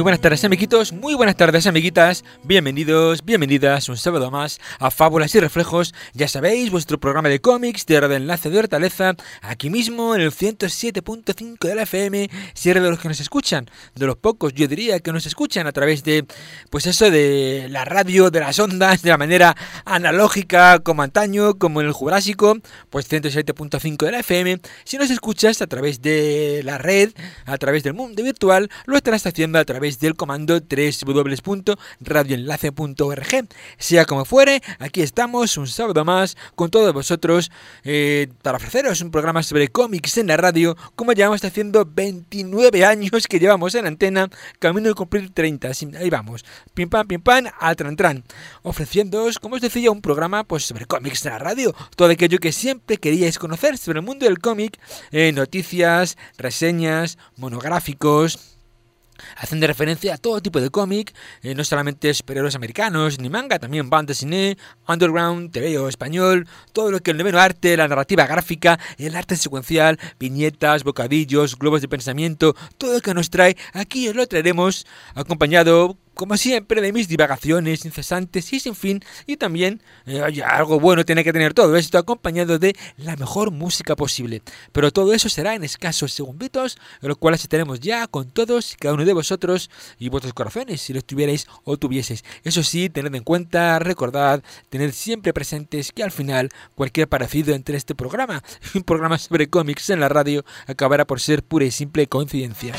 Muy buenas tardes, amiguitos, muy buenas tardes, amiguitas. Bienvenidos, bienvenidas un sábado más a Fábulas y Reflejos. Ya sabéis, vuestro programa de cómics de Radio Enlace de Hortaleza, aquí mismo en el 107.5 de la FM, si eres de los que nos escuchan, de los pocos, yo diría, que nos escuchan a través de, pues eso, de la radio, de las ondas, de la manera analógica, como antaño, como en el Jurásico, pues 107.5 de la FM. Si nos escuchas a través de la red, a través del mundo virtual, lo estarás haciendo a través del comando www.radioenlace.org. Sea como fuere, aquí estamos un sábado más con todos vosotros para ofreceros un programa sobre cómics en la radio, como llevamos haciendo 29 años que llevamos en antena, camino de cumplir 30. Ahí vamos, pim pam, al tran, ofreciéndoos, como os decía, un programa pues sobre cómics en la radio, todo aquello que siempre queríais conocer sobre el mundo del cómic, noticias, reseñas, monográficos, haciendo referencia a todo tipo de cómic, no solamente superhéroes americanos ni manga, también banda cine, underground, TVO español, todo lo que el noveno arte, la narrativa gráfica, el arte secuencial, viñetas, bocadillos, globos de pensamiento, todo lo que nos trae, aquí os lo traeremos acompañado, como siempre, de mis divagaciones incesantes y sin fin, y también algo bueno tiene que tener todo esto, acompañado de la mejor música posible. Pero todo eso será en escasos segunditos, en los cuales estaremos ya con todos y cada uno de vosotros y vuestros corazones, si los tuvierais o tuvieseis. Eso sí, tened en cuenta, recordad, tened siempre presentes que al final cualquier parecido entre este programa y un programa sobre cómics en la radio acabará por ser pura y simple coincidencia.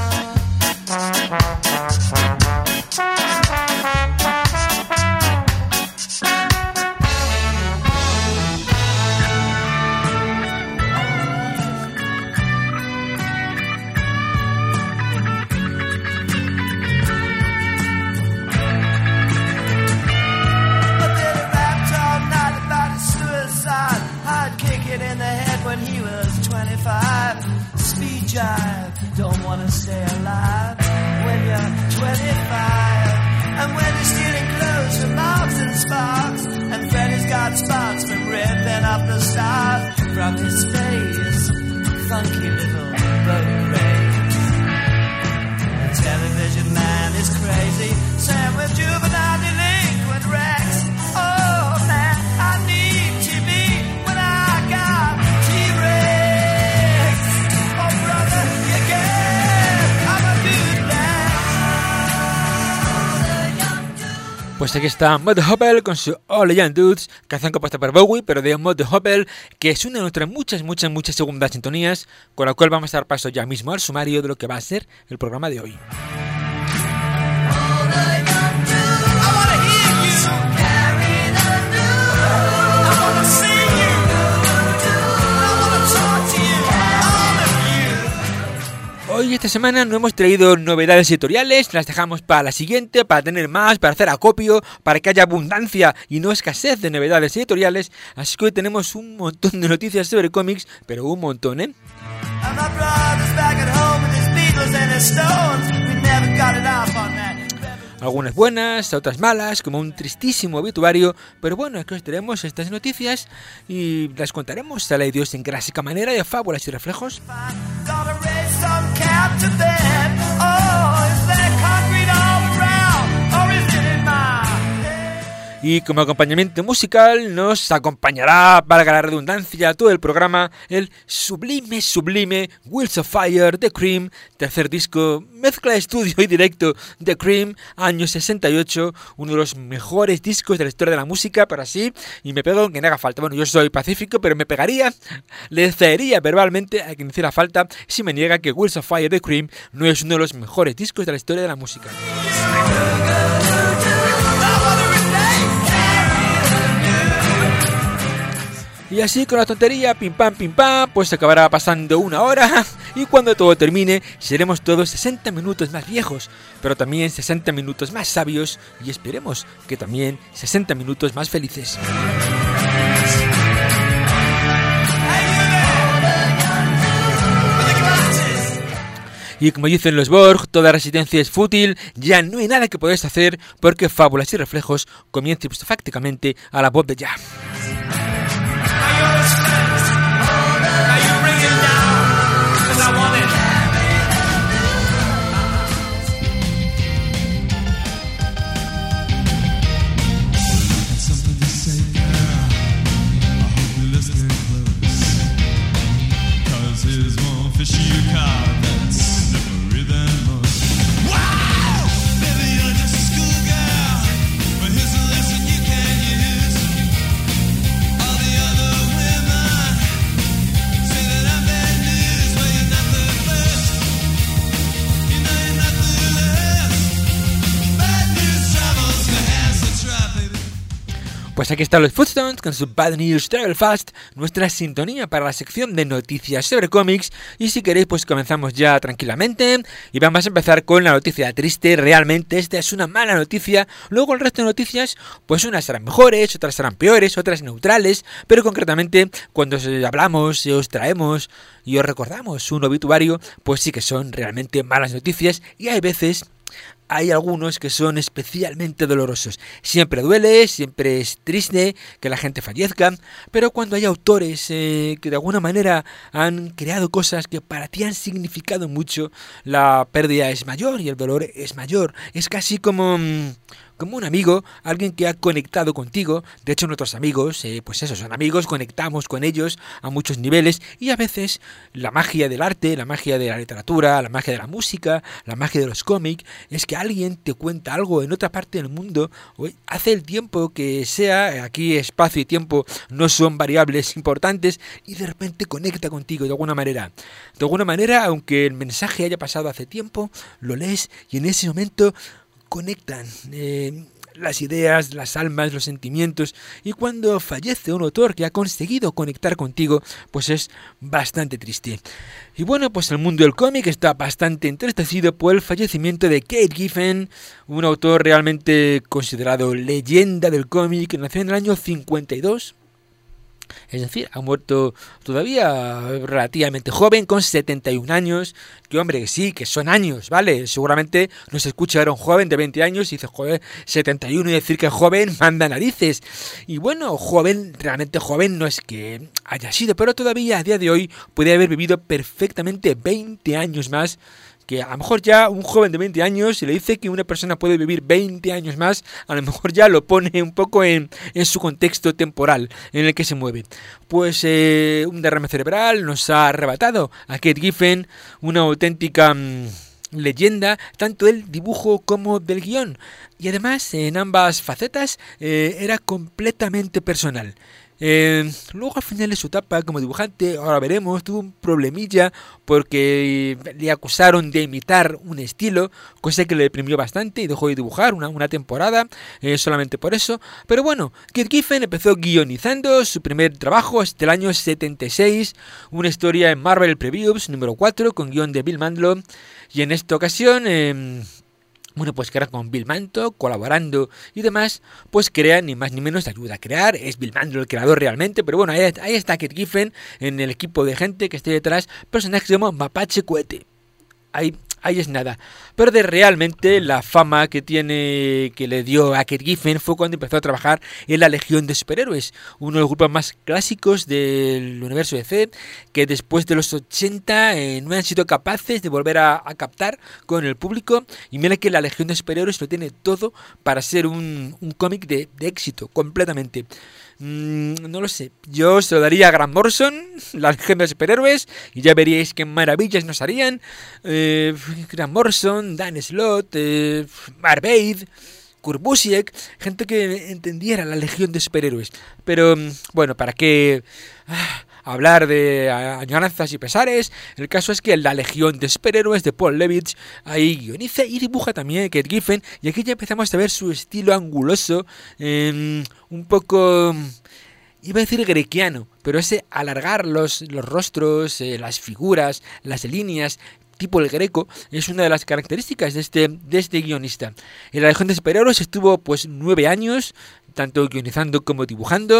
Don't wanna stay alive when you're 25. And when you're stealing clothes from Marks and Sparks, and Freddy's got spots from ripping up the stars from his face, funky little boat race. The television man is crazy, Sam with juvenile delinquent Rex. Oh man, I need TV when I got T-Rex. Oh brother, you get Pues aquí está Mud Hopple con su All the Young Dudes, canción compuesta por Bowie, pero de Mud Hopple, que es una de nuestras muchas segundas sintonías, con la cual vamos a dar paso ya mismo al sumario de lo que va a ser el programa de hoy. Hoy, esta semana, no hemos traído novedades editoriales, las dejamos para la siguiente, para tener más, para hacer acopio, para que haya abundancia y no escasez de novedades editoriales, así que hoy tenemos un montón de noticias sobre cómics, pero un montón, ¿eh? Algunas buenas, otras malas, como un tristísimo obituario, pero bueno, aquí os tenemos estas noticias y las contaremos a la idiosincrásica manera de Fábulas y Reflejos. Y como acompañamiento musical nos acompañará, valga la redundancia, todo el programa, el sublime Wheels of Fire de Cream, tercer disco, mezcla de estudio y directo de Cream, año 68, uno de los mejores discos de la historia de la música, pero así, y me pego aunque no haga falta. Bueno, yo soy pacífico, pero me pegaría, le cedería verbalmente a quien hiciera falta si me niega que Wheels of Fire de Cream no es uno de los mejores discos de la historia de la música. Y así con la tontería, pim pam, pues acabará pasando una hora y cuando todo termine seremos todos 60 minutos más viejos, pero también 60 minutos más sabios y esperemos que también 60 minutos más felices. Y como dicen los Borg, toda resistencia es fútil, ya no hay nada que podáis hacer porque Fábulas y Reflejos comienza prácticamente a la voz de ya. Pues aquí están los Footstones con su Bad News Travel Fast, nuestra sintonía para la sección de noticias sobre cómics. Y si queréis, pues comenzamos ya tranquilamente. Y vamos a empezar con la noticia triste. Realmente esta es una mala noticia. Luego el resto de noticias, pues unas serán mejores, otras serán peores, otras neutrales. Pero concretamente, cuando hablamos, os traemos y os recordamos un obituario, pues sí que son realmente malas noticias. Y hay veces... hay algunos que son especialmente dolorosos. Siempre duele, siempre es triste que la gente fallezca, pero cuando hay autores que de alguna manera han creado cosas que para ti han significado mucho, la pérdida es mayor y el dolor es mayor. Es casi como un amigo, alguien que ha conectado contigo. De hecho, nuestros amigos, pues eso, son amigos, conectamos con ellos a muchos niveles, y a veces la magia del arte, la magia de la literatura, la magia de la música, la magia de los cómics, es que alguien te cuenta algo en otra parte del mundo, hace el tiempo que sea, aquí espacio y tiempo no son variables importantes, y de repente conecta contigo de alguna manera. De alguna manera, aunque el mensaje haya pasado hace tiempo, lo lees y en ese momento conectan las ideas, las almas, los sentimientos, y cuando fallece un autor que ha conseguido conectar contigo, pues es bastante triste. Y bueno, pues el mundo del cómic está bastante entristecido por el fallecimiento de Kate Giffen, un autor realmente considerado leyenda del cómic, que nació en el año 52. Es decir, ha muerto todavía relativamente joven, con 71 años. Que hombre, que sí, que son años, ¿vale? Seguramente nos escucha ahora un joven de 20 años y dice, joder, 71 y decir que es joven, manda narices. Y bueno, joven, realmente joven no es que haya sido, pero todavía a día de hoy puede haber vivido perfectamente 20 años más. Que a lo mejor ya un joven de 20 años, si le dice que una persona puede vivir 20 años más, a lo mejor ya lo pone un poco en su contexto temporal en el que se mueve. Pues un derrame cerebral nos ha arrebatado a Kate Giffen, una auténtica leyenda, tanto del dibujo como del guión. Y además, en ambas facetas, era completamente personal. Luego al final de su etapa como dibujante, ahora veremos, tuvo un problemilla porque le acusaron de imitar un estilo, cosa que le deprimió bastante y dejó de dibujar una temporada solamente por eso. Pero bueno, Kate Giffen empezó guionizando su primer trabajo hasta el año 76, una historia en Marvel Previews número 4 con guión de Bill Mantlo, y en esta ocasión bueno, pues que era con Bill Mantlo, colaborando y demás, pues crea ni más ni menos, ayuda a crear, es Bill Mantlo el creador realmente, pero bueno, ahí está Kate Giffen en el equipo de gente que esté detrás, personaje que se llama Mapache Cohete. Ahí es nada. Pero de realmente la fama que le dio a Kate Giffen fue cuando empezó a trabajar en la Legión de Superhéroes, uno de los grupos más clásicos del universo DC, que después de los 80 no han sido capaces de volver a captar con el público. Y mira que la Legión de Superhéroes lo tiene todo para ser un cómic de éxito, completamente. No lo sé, yo se lo daría a Grant Morrison, la Legión de Superhéroes, y ya veríais qué maravillas nos harían. Grant Morrison, Dan Slott, Mark Waid, Kurt Busiek, gente que entendiera la Legión de Superhéroes. Pero bueno, ¿para qué hablar de añoranzas y pesares? El caso es que la Legión de Superhéroes de Paul Levitch ahí guioniza y dibuja también Kate Giffen, y aquí ya empezamos a ver su estilo anguloso, un poco, iba a decir grequiano, pero ese alargar los rostros, las figuras, las líneas, tipo el greco, es una de las características de este guionista. En la Legión de Superhéroes estuvo pues 9 años, tanto guionizando como dibujando.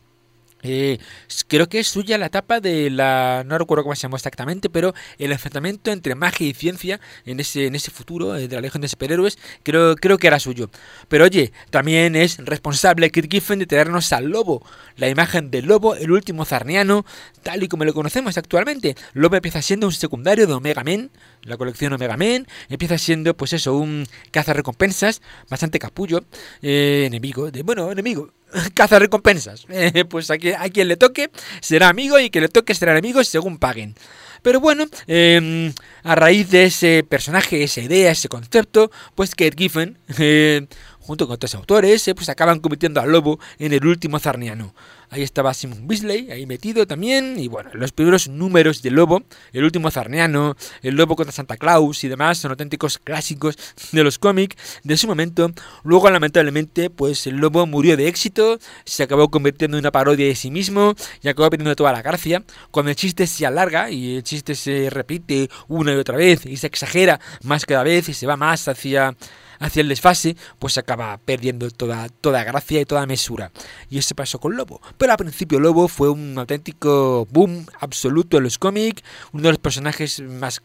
Creo que es suya la etapa de no recuerdo cómo se llamó exactamente, pero el enfrentamiento entre magia y ciencia en ese futuro de la Legión de Superhéroes, creo que era suyo. Pero oye, también es responsable Kate Giffen de traernos al Lobo, la imagen del Lobo, el último zarniano, tal y como lo conocemos actualmente. Lobo empieza siendo un secundario de Omega Men, la colección Omega Men, empieza siendo pues eso, un cazarrecompensas, bastante capullo, enemigo, cazarrecompensas, pues a quien le toque será amigo y quien le toque será enemigo según paguen. Pero bueno, a raíz de ese personaje, esa idea, ese concepto, pues Kate Giffen junto con otros autores, pues acaban convirtiendo al lobo en el último zarniano. Ahí estaba Simon Bisley, ahí metido también, y bueno, los primeros números del lobo, el último zarniano, el lobo contra Santa Claus y demás, son auténticos clásicos de los cómics de su momento. Luego, lamentablemente, pues el lobo murió de éxito, se acabó convirtiendo en una parodia de sí mismo y acabó perdiendo toda la gracia. Cuando el chiste se alarga y el chiste se repite una y otra vez y se exagera más cada vez y se va más hacia el desfase, pues se acaba perdiendo toda gracia y toda mesura. Y eso pasó con Lobo. Pero al principio Lobo fue un auténtico boom absoluto en los cómics, uno de los personajes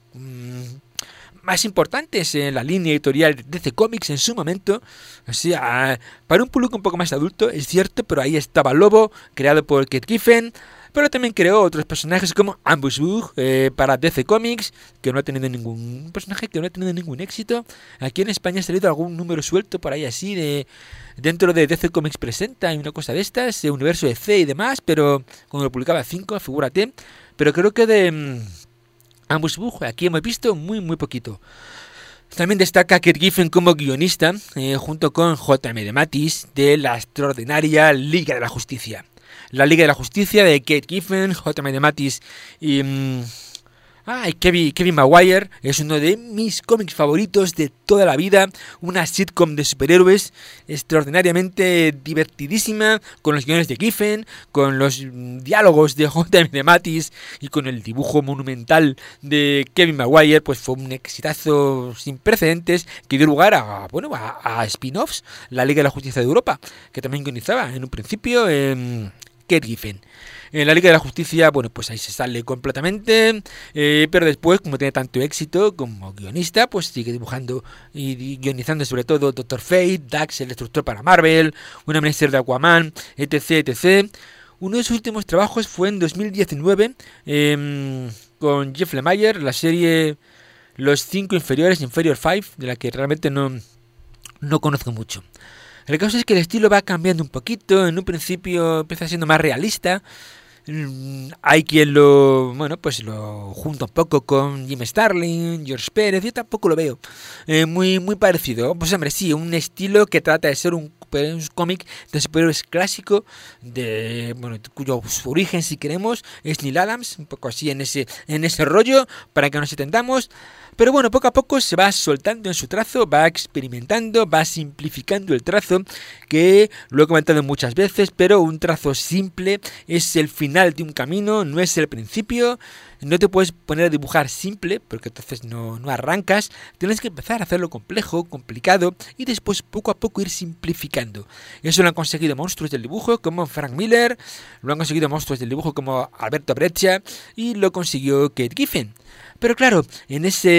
más importantes en la línea editorial de DC Comics en su momento. O sea, para un público un poco más adulto, es cierto, pero ahí estaba Lobo, creado por Keith Giffen. Pero también creó otros personajes como Ambush Bug para DC Comics, que no ha tenido ningún personaje que no ha tenido ningún éxito. Aquí en España ha salido algún número suelto por ahí así dentro de DC Comics Presenta y una cosa de estas, universo de C y demás, pero cuando lo publicaba 5, figúrate. Pero creo que de Ambush Bug aquí hemos visto muy poquito. También destaca Keith Giffen como guionista, junto con J.M. DeMatteis, de la extraordinaria Liga de la Justicia. La Liga de la Justicia de Keith Giffen, J.M. DeMatteis y Kevin Maguire es uno de mis cómics favoritos de toda la vida. Una sitcom de superhéroes extraordinariamente divertidísima, con los guiones de Giffen, con los diálogos de J.M. DeMatteis y con el dibujo monumental de Kevin Maguire. Pues fue un exitazo sin precedentes que dio lugar a spin-offs. La Liga de la Justicia de Europa, que también guionizaba en un principio Keith Giffen. En la Liga de la Justicia, bueno, pues ahí se sale completamente, pero después, como tiene tanto éxito como guionista, pues sigue dibujando y guionizando sobre todo Doctor Fate, Dax, el destructor para Marvel, una miniserie de Aquaman, etc. Uno de sus últimos trabajos fue en 2019 con Jeff Lemire, la serie Los 5 Inferiores, Inferior 5, de la que realmente no conozco mucho. El caso es que el estilo va cambiando un poquito. En un principio empieza siendo más realista. Hay quien lo junta un poco con Jim Starlin, George Pérez. Yo tampoco lo veo muy parecido. Pues hombre, sí, un estilo que trata de ser un cómic de superhéroes clásico, cuyo origen, si queremos, es Neil Adams, un poco así en ese rollo, para que nos entendamos. Pero bueno, poco a poco se va soltando en su trazo, va experimentando, va simplificando el trazo, que lo he comentado muchas veces, pero un trazo simple es el final de un camino, no es el principio. No te puedes poner a dibujar simple, porque entonces no arrancas. Tienes que empezar a hacerlo complejo, complicado, y después poco a poco ir simplificando. Eso lo han conseguido monstruos del dibujo como Frank Miller, lo han conseguido monstruos del dibujo como Alberto Breccia, y lo consiguió Keith Giffen. Pero claro, en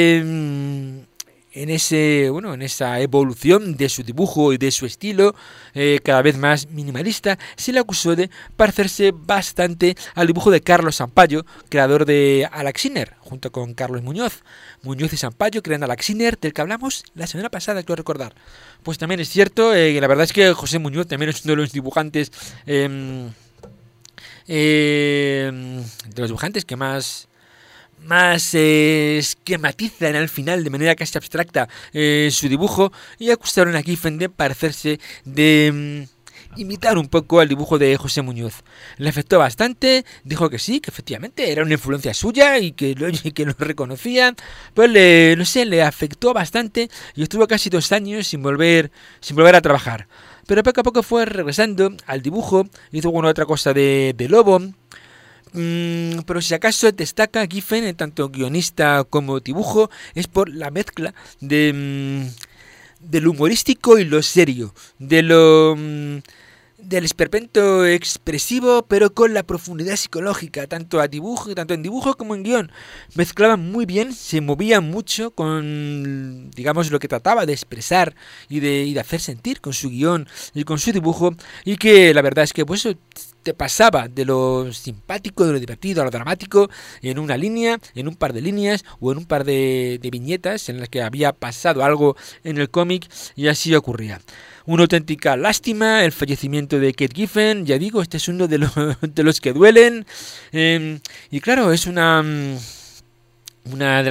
esa evolución de su dibujo y de su estilo cada vez más minimalista, se le acusó de parecerse bastante al dibujo de Carlos Sampaio, creador de Alaxiner, junto con Carlos Muñoz. Muñoz y Sampaio crean Alaxiner, del que hablamos la semana pasada, quiero recordar. Pues también es cierto, la verdad es que José Muñoz también es uno de los dibujantes que más esquematizan al final de manera casi abstracta su dibujo, y acusaron a Giffen de parecerse, de imitar un poco al dibujo de José Muñoz. Le afectó bastante, dijo que sí, que efectivamente era una influencia suya y que lo reconocía, pero le afectó bastante y estuvo casi 2 años sin volver a trabajar. Pero poco a poco fue regresando al dibujo, hizo alguna otra cosa de Lobo. Pero si acaso destaca Giffen, tanto guionista como dibujo, es por la mezcla de lo humorístico y lo serio, del esperpento expresivo, pero con la profundidad psicológica, tanto en dibujo como en guión. Mezclaban muy bien, se movían mucho con, digamos, lo que trataba de expresar y de hacer sentir con su guión y con su dibujo, y que la verdad es que pues te pasaba de lo simpático, de lo divertido a lo dramático en una línea, en un par de líneas o en un par de viñetas en las que había pasado algo en el cómic, y así ocurría. Una auténtica lástima el fallecimiento de Keith Giffen. Ya digo, este es uno de los que duelen, y claro, es una de las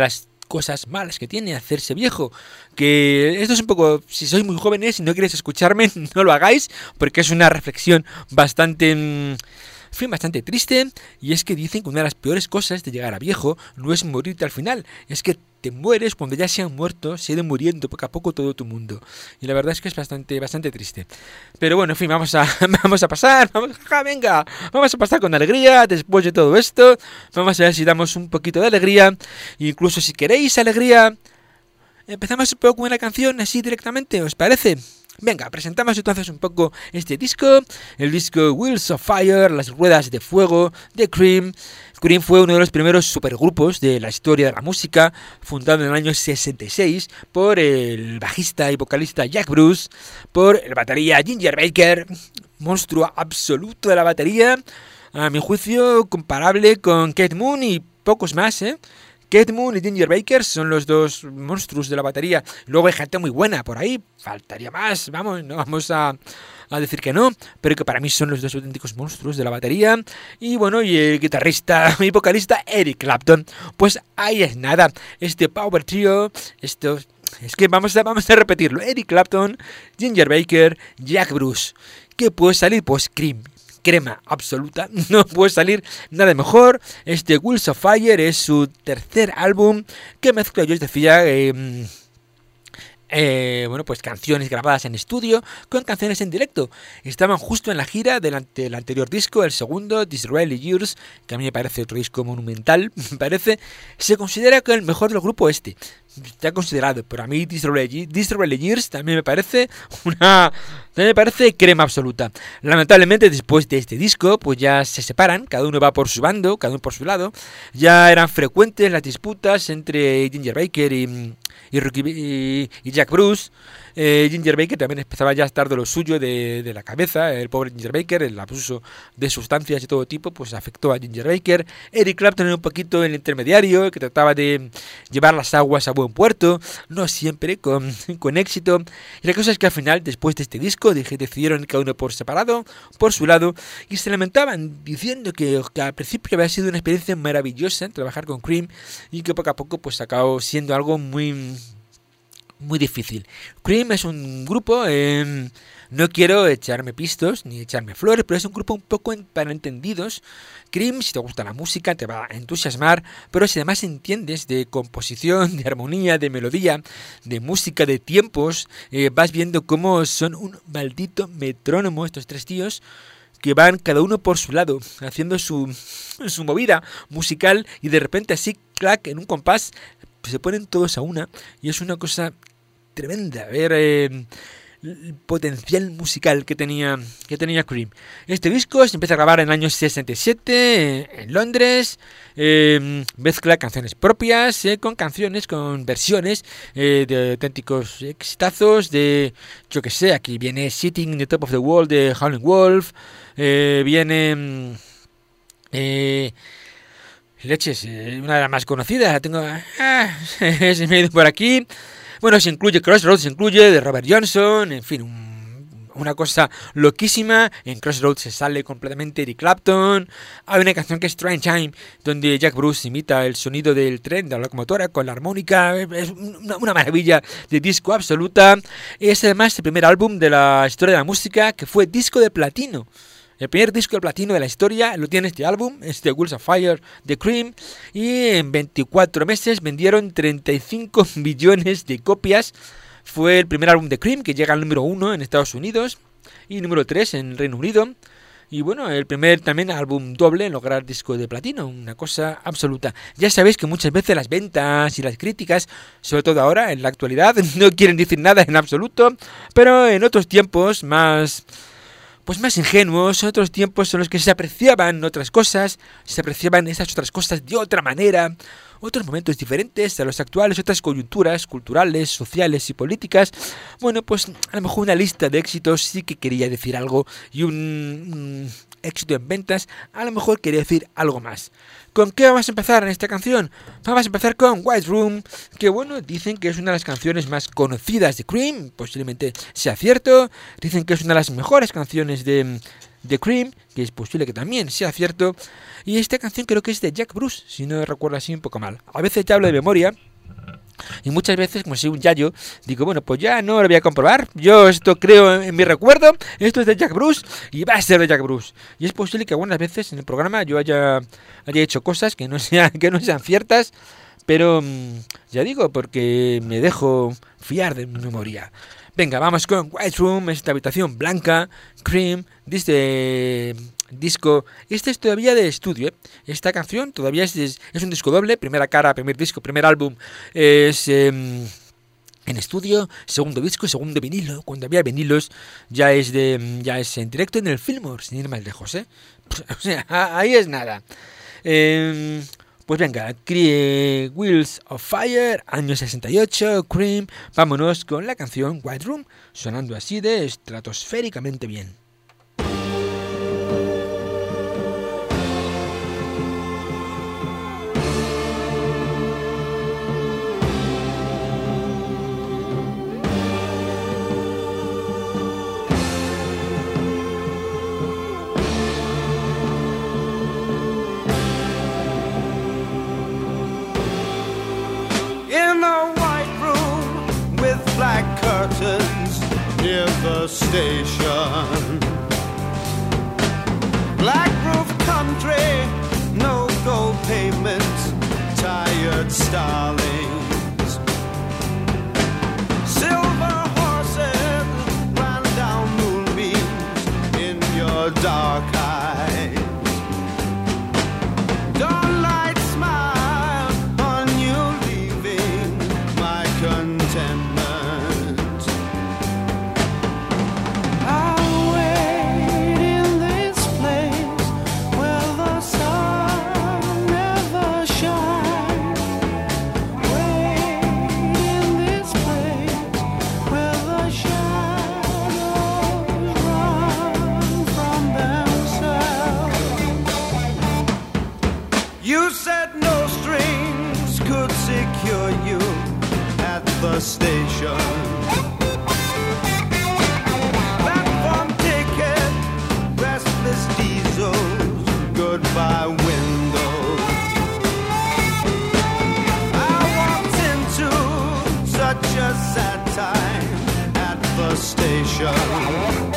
cosas malas que tiene hacerse viejo. Que esto es un poco, si sois muy jóvenes y no queréis escucharme, no lo hagáis, porque es una reflexión bastante bastante triste, y es que dicen que una de las peores cosas de llegar a viejo no es morirte al final, es que te mueres cuando ya se han muerto, se ha ido muriendo poco a poco todo tu mundo. Y la verdad es que es bastante triste. Pero bueno, en fin, vamos a pasar, venga, vamos a pasar con alegría después de todo esto. Vamos a ver si damos un poquito de alegría, incluso si queréis alegría. Empezamos un poco con una canción así directamente, ¿os parece? Venga, presentamos entonces un poco este disco, el disco Wheels of Fire, las ruedas de fuego de Cream. Cream fue uno de los primeros supergrupos de la historia de la música, fundado en el año 66 por el bajista y vocalista Jack Bruce, por el batería Ginger Baker, monstruo absoluto de la batería, a mi juicio comparable con Keith Moon y pocos más, Keith Moon y Ginger Baker son los dos monstruos de la batería. Luego hay gente muy buena por ahí, faltaría más, vamos, no vamos a decir que no, pero que para mí son los dos auténticos monstruos de la batería. Y bueno, y el guitarrista y vocalista Eric Clapton. Pues ahí es nada, este Power Trio, esto... Es que vamos a repetirlo, Eric Clapton, Ginger Baker, Jack Bruce. ¿Qué puede salir? Pues Cream. Crema absoluta, no puede salir nada mejor. Este Wheels of Fire es su tercer álbum que mezcla, yo os decía, pues canciones grabadas en estudio con canciones en directo. Estaban justo en la gira del anterior disco, el segundo, Disraeli Years, que a mí me parece otro disco monumental, me parece. Se considera que el mejor del grupo está considerado, pero a mí Disraeli Years también me parece crema absoluta. Lamentablemente después de este disco pues ya se separan, cada uno va por su bando, cada uno por su lado. Ya eran frecuentes las disputas entre Ginger Baker y Jack Bruce. Ginger Baker también empezaba ya a estar de lo suyo de la cabeza. El pobre Ginger Baker, el abuso de sustancias de todo tipo, pues afectó a Ginger Baker. Eric Clapton era un poquito el intermediario, que trataba de llevar las aguas a buen puerto, no siempre con éxito. Y la cosa es que al final, después de este disco, decidieron cada uno por separado, por su lado, y se lamentaban diciendo que al principio había sido una experiencia maravillosa trabajar con Cream, y que poco a poco pues acabó siendo algo muy difícil. Cream es un grupo, no quiero echarme pistos ni echarme flores, pero es un grupo un poco para entendidos. Cream, si te gusta la música, te va a entusiasmar, pero si además entiendes de composición, de armonía, de melodía, de música, de tiempos, vas viendo cómo son un maldito metrónomo estos tres tíos, que van cada uno por su lado, haciendo su movida musical, y de repente así, clac, en un compás, se ponen todos a una, y es una cosa tremenda ver el potencial musical que tenía Cream. Este disco se empieza a grabar en el año 67 en Londres. Mezcla canciones propias con canciones, con versiones de auténticos exitazos de, yo que sé, aquí viene Sitting in the Top of the World de Howlin' Wolf, viene leches, una de las más conocidas, la tengo, se me ha ido por aquí. Bueno, se incluye Crossroads, se incluye de Robert Johnson, en fin, una cosa loquísima. En Crossroads se sale completamente Eric Clapton. Hay una canción que es Train Time, donde Jack Bruce imita el sonido del tren, de la locomotora, con la armónica. Es una maravilla de disco absoluta. Es además el primer álbum de la historia de la música que fue disco de platino. El primer disco de platino de la historia lo tiene este álbum, este Wheels of Fire de Cream, y en 24 meses vendieron 35 millones de copias. Fue el primer álbum de Cream que llega al número 1 en Estados Unidos y número 3 en el Reino Unido. Y bueno, el primer también álbum doble en lograr disco de platino, una cosa absoluta. Ya sabéis que muchas veces las ventas y las críticas, sobre todo ahora en la actualidad, no quieren decir nada en absoluto, pero en otros tiempos más ingenuos, en otros tiempos en los que se apreciaban otras cosas, se apreciaban esas otras cosas de otra manera, otros momentos diferentes a los actuales, otras coyunturas culturales, sociales y políticas. Bueno, pues a lo mejor una lista de éxitos sí que quería decir algo, y un éxito en ventas a lo mejor quería decir algo más. ¿Con qué vamos a empezar en esta canción? Vamos a empezar con White Room, que bueno, dicen que es una de las canciones más conocidas de Cream, posiblemente sea cierto. Dicen que es una de las mejores canciones de Cream, que es posible que también sea cierto. Y esta canción creo que es de Jack Bruce, si no recuerdo así un poco mal. A veces ya hablo de memoria, Y muchas veces, como soy un yayo, digo, bueno, pues ya no lo voy a comprobar. Yo esto creo en mi recuerdo, esto es de Jack Bruce y va a ser de Jack Bruce. Y es posible que algunas veces en el programa yo haya hecho cosas que no sean ciertas, pero ya digo, porque me dejo fiar de mi memoria. Venga, vamos con White Room, esta habitación blanca, Cream, dice disco. Este es todavía de estudio, ¿eh? Esta canción todavía es un disco doble, primera cara, primer disco, primer álbum es en estudio, segundo disco, segundo vinilo. Cuando había vinilos ya es en directo en el Fillmore, sin ir más lejos, ¿eh? O sea, ahí es nada. Pues venga, Wheels of Fire, año 68, Cream. Vámonos con la canción White Room, sonando así de estratosféricamente bien. In a white room with black curtains near the station. Black roof country, no gold pavements, tired starlings. Silver horses ran down moonbeams in your dark eyes. Dawnlight smile on you, leaving my contentment. I'll wait in this place where the sun never shines. Wait in this place where the shadows run from themselves. You said no strings could secure you at the station. Platform ticket, restless diesels, goodbye windows. I walked into such a sad time at the station.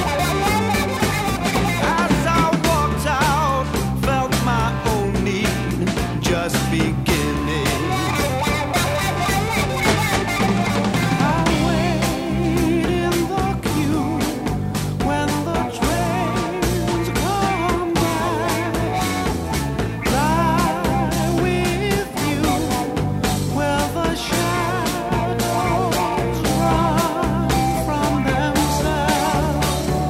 As I walked out, felt my own need just beginning. I wait in the queue when the trains come back. Lie with you where the shadows run from themselves.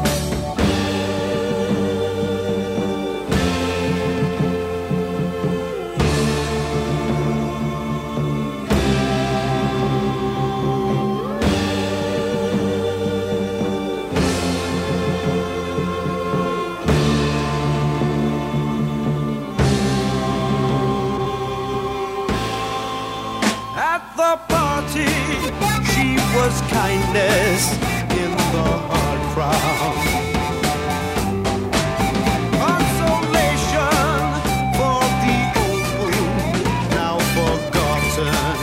At the party, she was kindness in the hard crowd. Consolation for the old wound now forgotten.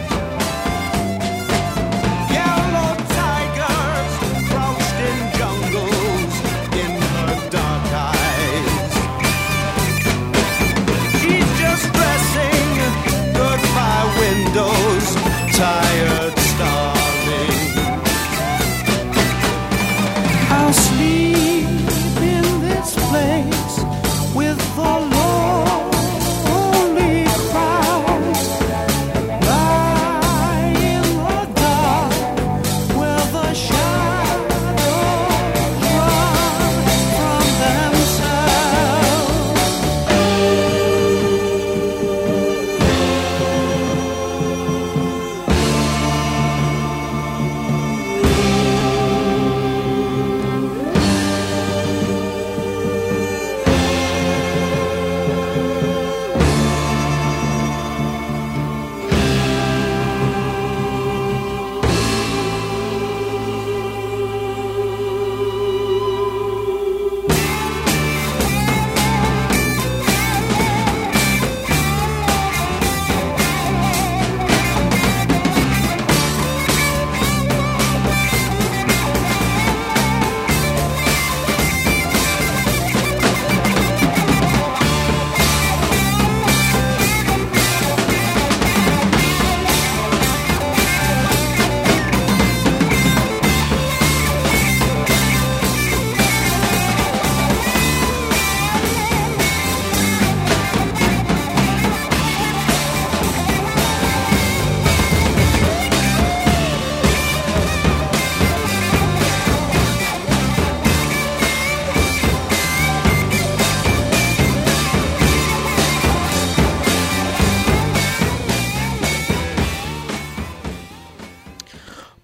Yellow tigers crouched in jungles in her dark eyes. She's just dressing, goodbye windows, tired starling. I'll sleep in this place with the lonely crowds. Lie in the dark where the shadows run from themselves.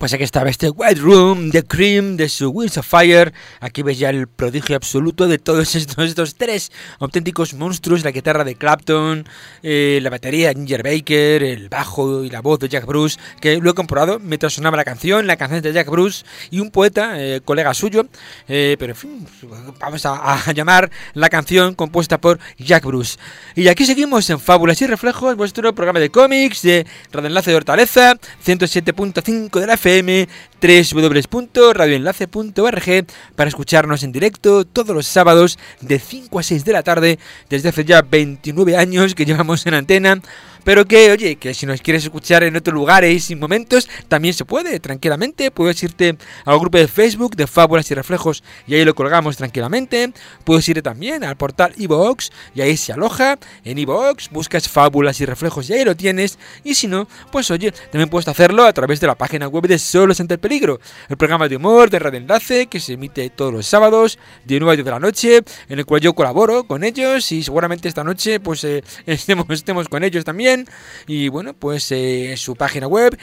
Pues aquí estaba este White Room, The Cream, de su Wings of Fire. Aquí ves ya el prodigio absoluto de todos estos tres auténticos monstruos: la guitarra de Clapton, la batería de Ginger Baker, el bajo y la voz de Jack Bruce, que lo he comprobado mientras sonaba la canción de Jack Bruce y un poeta, colega suyo, pero en fin, vamos a llamar la canción compuesta por Jack Bruce. Y aquí seguimos en Fábulas y Reflejos, vuestro programa de cómics de Radio Enlace de Hortaleza, 107.5 de la FM, www.radioenlace.org, para escucharnos en directo todos los sábados de 5 a 6 de la tarde, desde hace ya 29 años que llevamos en antena. Pero que, oye, que si nos quieres escuchar en otros lugares y momentos, también se puede, tranquilamente. Puedes irte al grupo de Facebook de Fábulas y Reflejos y ahí lo colgamos tranquilamente. Puedes irte también al portal iVoox y ahí se aloja. En iVoox buscas Fábulas y Reflejos y ahí lo tienes. Y si no, pues oye, también puedes hacerlo a través de la página web de Solos ante el Peligro, el programa de humor de Radio Enlace que se emite todos los sábados de 9 a 10 de la noche, en el cual yo colaboro con ellos y seguramente esta noche pues estemos con ellos también. Y bueno, pues su página web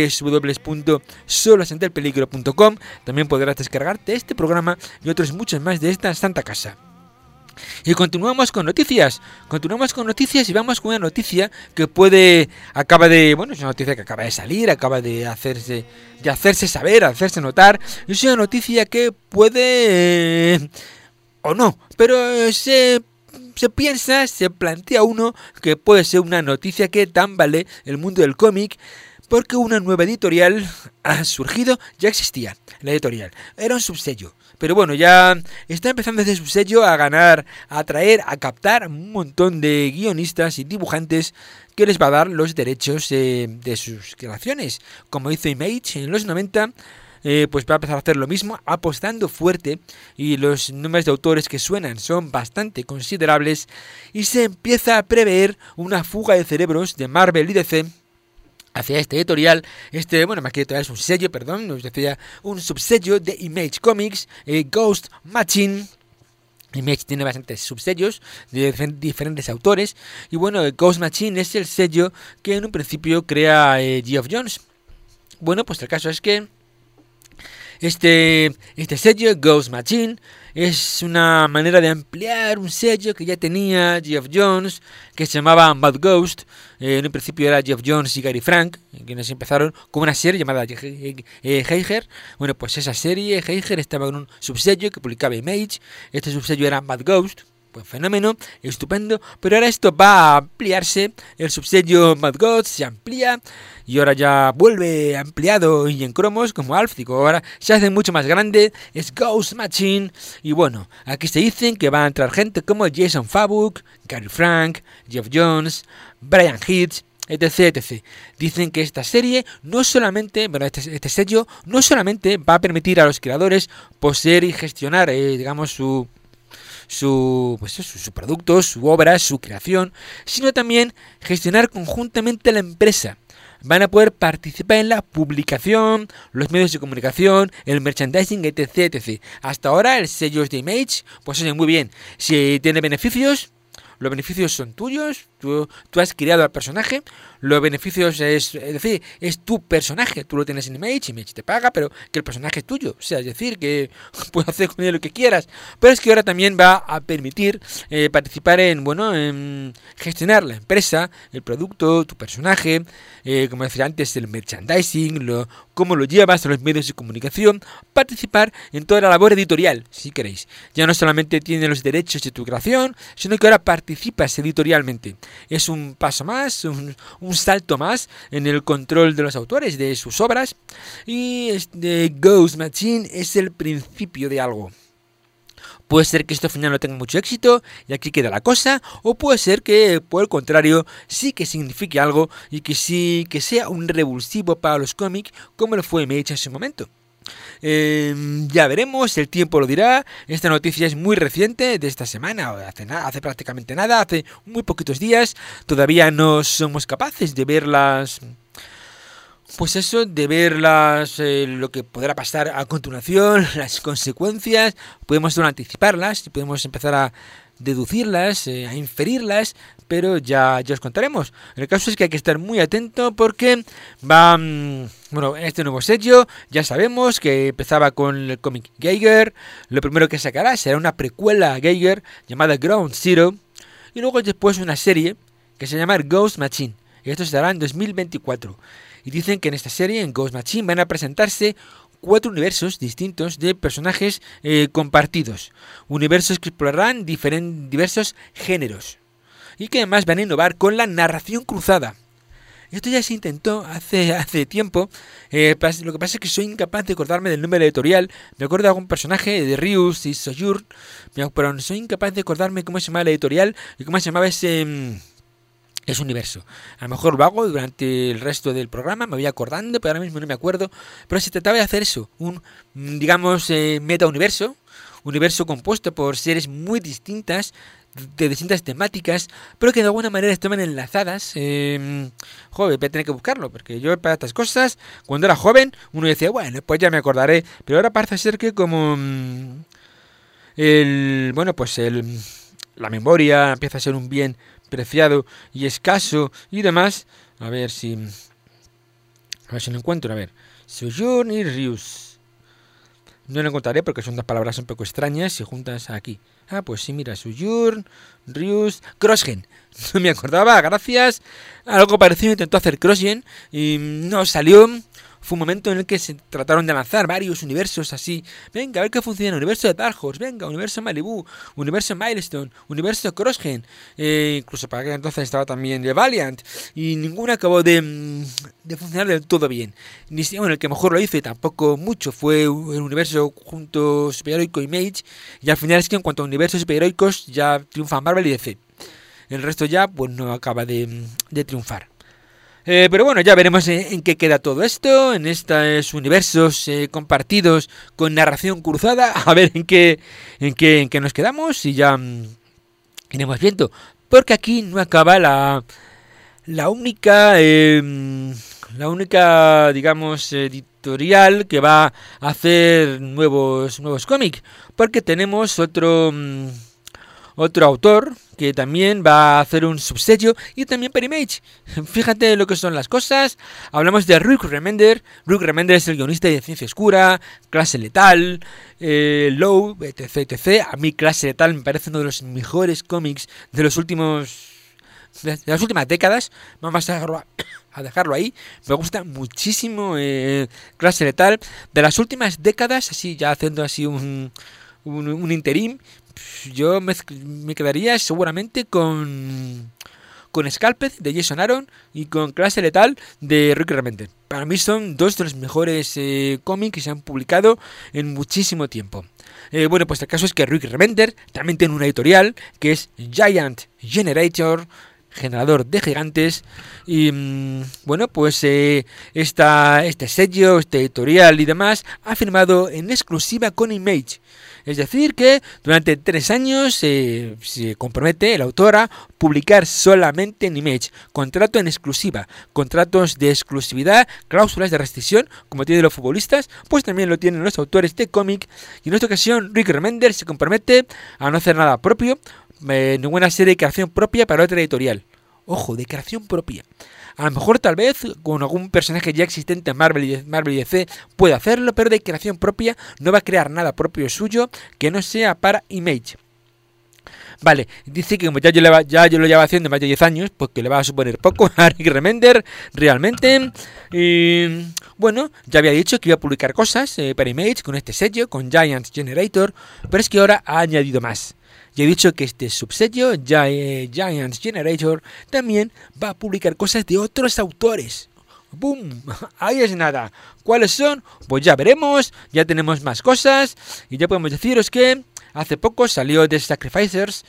www.solosantelpeligro.com, también podrás descargarte este programa y otros muchos más de esta santa casa. Y continuamos con noticias y vamos con una noticia que es una noticia que acaba de salir, acaba de hacerse saber, hacerse notar. Es una noticia que puede o no, pero se plantea uno que puede ser una noticia que tambale el mundo del cómic, porque una nueva editorial ha surgido. Ya existía la editorial, era un subsello, pero bueno, ya está empezando ese subsello a ganar, a atraer, a captar un montón de guionistas y dibujantes que les va a dar los derechos de sus creaciones, como hizo Image en los 90. Pues va a empezar a hacer lo mismo, apostando fuerte, y los nombres de autores que suenan son bastante considerables, y se empieza a prever una fuga de cerebros de Marvel y DC hacia este editorial. Más que editorial es un sello, nos decía, un subsello de Image Comics, Ghost Machine. Image tiene bastantes subsellos de diferentes autores, y bueno, Ghost Machine es el sello que en un principio crea Geoff Johns. Bueno, pues el caso es que este sello, Ghost Machine, es una manera de ampliar un sello que ya tenía Geoff Johns, que se llamaba Mad Ghost. En un principio era Geoff Johns y Gary Frank, quienes empezaron con una serie llamada Heiger. Bueno, pues esa serie, Heiger, estaba en un subsello que publicaba Image. Este subsello era Mad Ghost. Pues fenómeno, estupendo, pero ahora esto va a ampliarse, el subsello Mad Ghost se amplía y ahora ya vuelve ampliado y en cromos como Álfico, ahora se hace mucho más grande, es Ghost Machine. Y bueno, aquí se dicen que va a entrar gente como Jason Fabuk, Gary Frank, Geoff Johns, Brian Hitch, etc. Dicen que esta serie no solamente, este sello no solamente va a permitir a los creadores poseer y gestionar, su producto, su obra, su creación, sino también gestionar conjuntamente la empresa. Van a poder participar en la publicación, los medios de comunicación, el merchandising, etc. Hasta ahora el sello es de Image, pues oye, muy bien. Si tiene beneficios, los beneficios son tuyos, tú has creado al personaje, los beneficios es tu personaje, tú lo tienes en Image te paga, pero que el personaje es tuyo, o sea, es decir, que puedes hacer con él lo que quieras. Pero es que ahora también va a permitir participar en gestionar la empresa, el producto, tu personaje, como decía antes, el merchandising, cómo lo llevas a los medios de comunicación, participar en toda la labor editorial, si queréis. Ya no solamente tiene los derechos de tu creación, sino que ahora participas editorialmente. Es un paso más, un salto más en el control de los autores, de sus obras, y Ghost Machine es el principio de algo. Puede ser que esto al final no tenga mucho éxito y aquí queda la cosa, o puede ser que por el contrario sí que signifique algo y que sí que sea un revulsivo para los cómics, como lo fue Image en su momento. Ya veremos, el tiempo lo dirá. Esta noticia es muy reciente, de esta semana, hace prácticamente nada, hace muy poquitos días. Todavía no somos capaces de ver pues eso, de ver lo que podrá pasar a continuación, las consecuencias, podemos anticiparlas y podemos empezar a deducirlas, a inferirlas, pero ya os contaremos. El caso es que hay que estar muy atento porque va, bueno, en este nuevo sello ya sabemos que empezaba con el cómic Geiger. Lo primero que sacará será una precuela a Geiger llamada Ground Zero, y luego después una serie que se llama Ghost Machine, y esto se dará en 2024. Y dicen que en esta serie, en Ghost Machine, van a presentarse 4 universos distintos de personajes compartidos. Universos que explorarán diversos géneros. Y que además van a innovar con la narración cruzada. Esto ya se intentó hace tiempo. Lo que pasa es que soy incapaz de acordarme del nombre editorial. Me acuerdo de algún personaje de Rius y Sojourn, pero soy incapaz de acordarme cómo se llamaba la editorial y cómo se llamaba ese universo. A lo mejor lo hago durante el resto del programa, me voy acordando, pero ahora mismo no me acuerdo. Pero se trataba de hacer eso, un, digamos, meta-universo, universo compuesto por series muy distintas, de distintas temáticas, pero que de alguna manera estaban enlazadas. Joder, voy a tener que buscarlo, porque yo para estas cosas, cuando era joven, uno decía, bueno, pues ya me acordaré, pero ahora parece ser que como la memoria empieza a ser un bien preciado y escaso y demás. A ver si lo encuentro. A ver, Sojourn y Rius. No lo encontraré porque son 2 palabras un poco extrañas y juntas aquí. Ah, pues sí, mira, Sojourn, Rius, Crossgen. No me acordaba, gracias. Algo parecido intentó hacer Crossgen y no salió. Fue un momento en el que se trataron de lanzar varios universos así. Venga, a ver qué funciona. Universo de Dark Horse, venga, universo Malibu, universo Milestone, universo Crossgen. Incluso para que entonces estaba también de Valiant. Y ninguno acabó de funcionar del todo bien. Bueno, el que mejor lo hizo y tampoco mucho fue el universo junto Superheroico y Mage. Y al final es que en cuanto a universos superheroicos ya triunfan Marvel y DC. El resto ya pues no acaba de triunfar. Pero bueno, ya veremos en qué queda todo esto, en estos universos compartidos con narración cruzada, a ver en qué nos quedamos y ya iremos viendo. Porque aquí no acaba la única, digamos, editorial que va a hacer nuevos cómics, porque tenemos otro autor que también va a hacer un subsello y también para Image. Fíjate lo que son las cosas. Hablamos de Rick Remender. Rick Remender es el guionista de Ciencia Oscura, Clase Letal, Low, etc. A mí Clase Letal me parece uno de los mejores cómics de las últimas décadas. Vamos a dejarlo ahí. Me gusta muchísimo Clase Letal. De las últimas décadas, así ya haciendo así un interim, yo me quedaría seguramente con Scalped de Jason Aaron y con Clase Letal de Rick Remender. Para mí son 2 de los mejores cómics que se han publicado en muchísimo tiempo. Bueno, pues el caso es que Rick Remender también tiene una editorial que es Giant Generator, generador de gigantes, y bueno, pues este sello, este editorial y demás ha firmado en exclusiva con Image. Es decir, que durante 3 años se compromete el autor a publicar solamente en Image. Contrato en exclusiva, contratos de exclusividad, cláusulas de restricción, como tienen los futbolistas, pues también lo tienen los autores de cómic. Y en esta ocasión Rick Remender se compromete a no hacer nada propio, ninguna serie de creación propia para otra editorial. Ojo, de creación propia. A lo mejor tal vez con algún personaje ya existente en Marvel y DC puede hacerlo, pero de creación propia no va a crear nada propio suyo que no sea para Image. Vale, dice que como ya yo lo llevo haciendo más de 10 años, pues que le va a suponer poco a Rick Remender realmente. Y bueno, ya había dicho que iba a publicar cosas para Image con este sello, con Giant Generator, pero es que ahora ha añadido más. Ya he dicho que este subsello, Giant Generator, también va a publicar cosas de otros autores. ¡Bum! Ahí es nada. ¿Cuáles son? Pues ya veremos, ya tenemos más cosas y ya podemos deciros que hace poco salió The Sacrificers